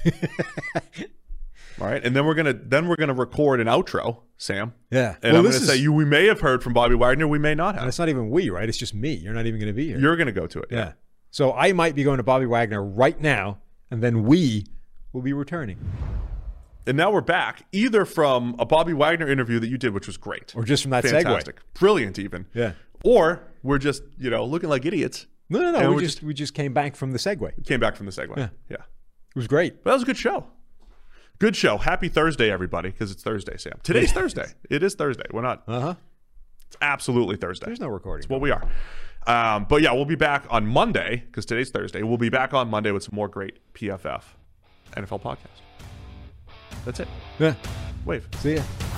All right, and then we're gonna then we're gonna record an outro, Sam. Yeah. And Well, I'm this gonna is- say you we may have heard from Bobby Wagner, we may not have. And it's not even we, right? It's just me. You're not even going to be here. You're gonna go to it. yeah. Yeah. So I might be going to Bobby Wagner right now, and then we will be returning. And now we're back, either from a Bobby Wagner interview that you did, which was great, Or just from that fantastic, brilliant, even. Yeah. Or we're just you know looking like idiots. No, no, And no. We we're just, we just came back from the segue. Came back from the segue. Yeah. yeah. It was great. But that was a good show. Good show. Happy Thursday, everybody, because it's Thursday, Sam. Today's Thursday. It is Thursday. We're not. Uh huh. It's absolutely Thursday. There's no recording. It's what we are. Um, but yeah, we'll be back on Monday, because today's Thursday. We'll be back on Monday with some more great P F F N F L podcasts. That's it. Yeah. Wave. See ya.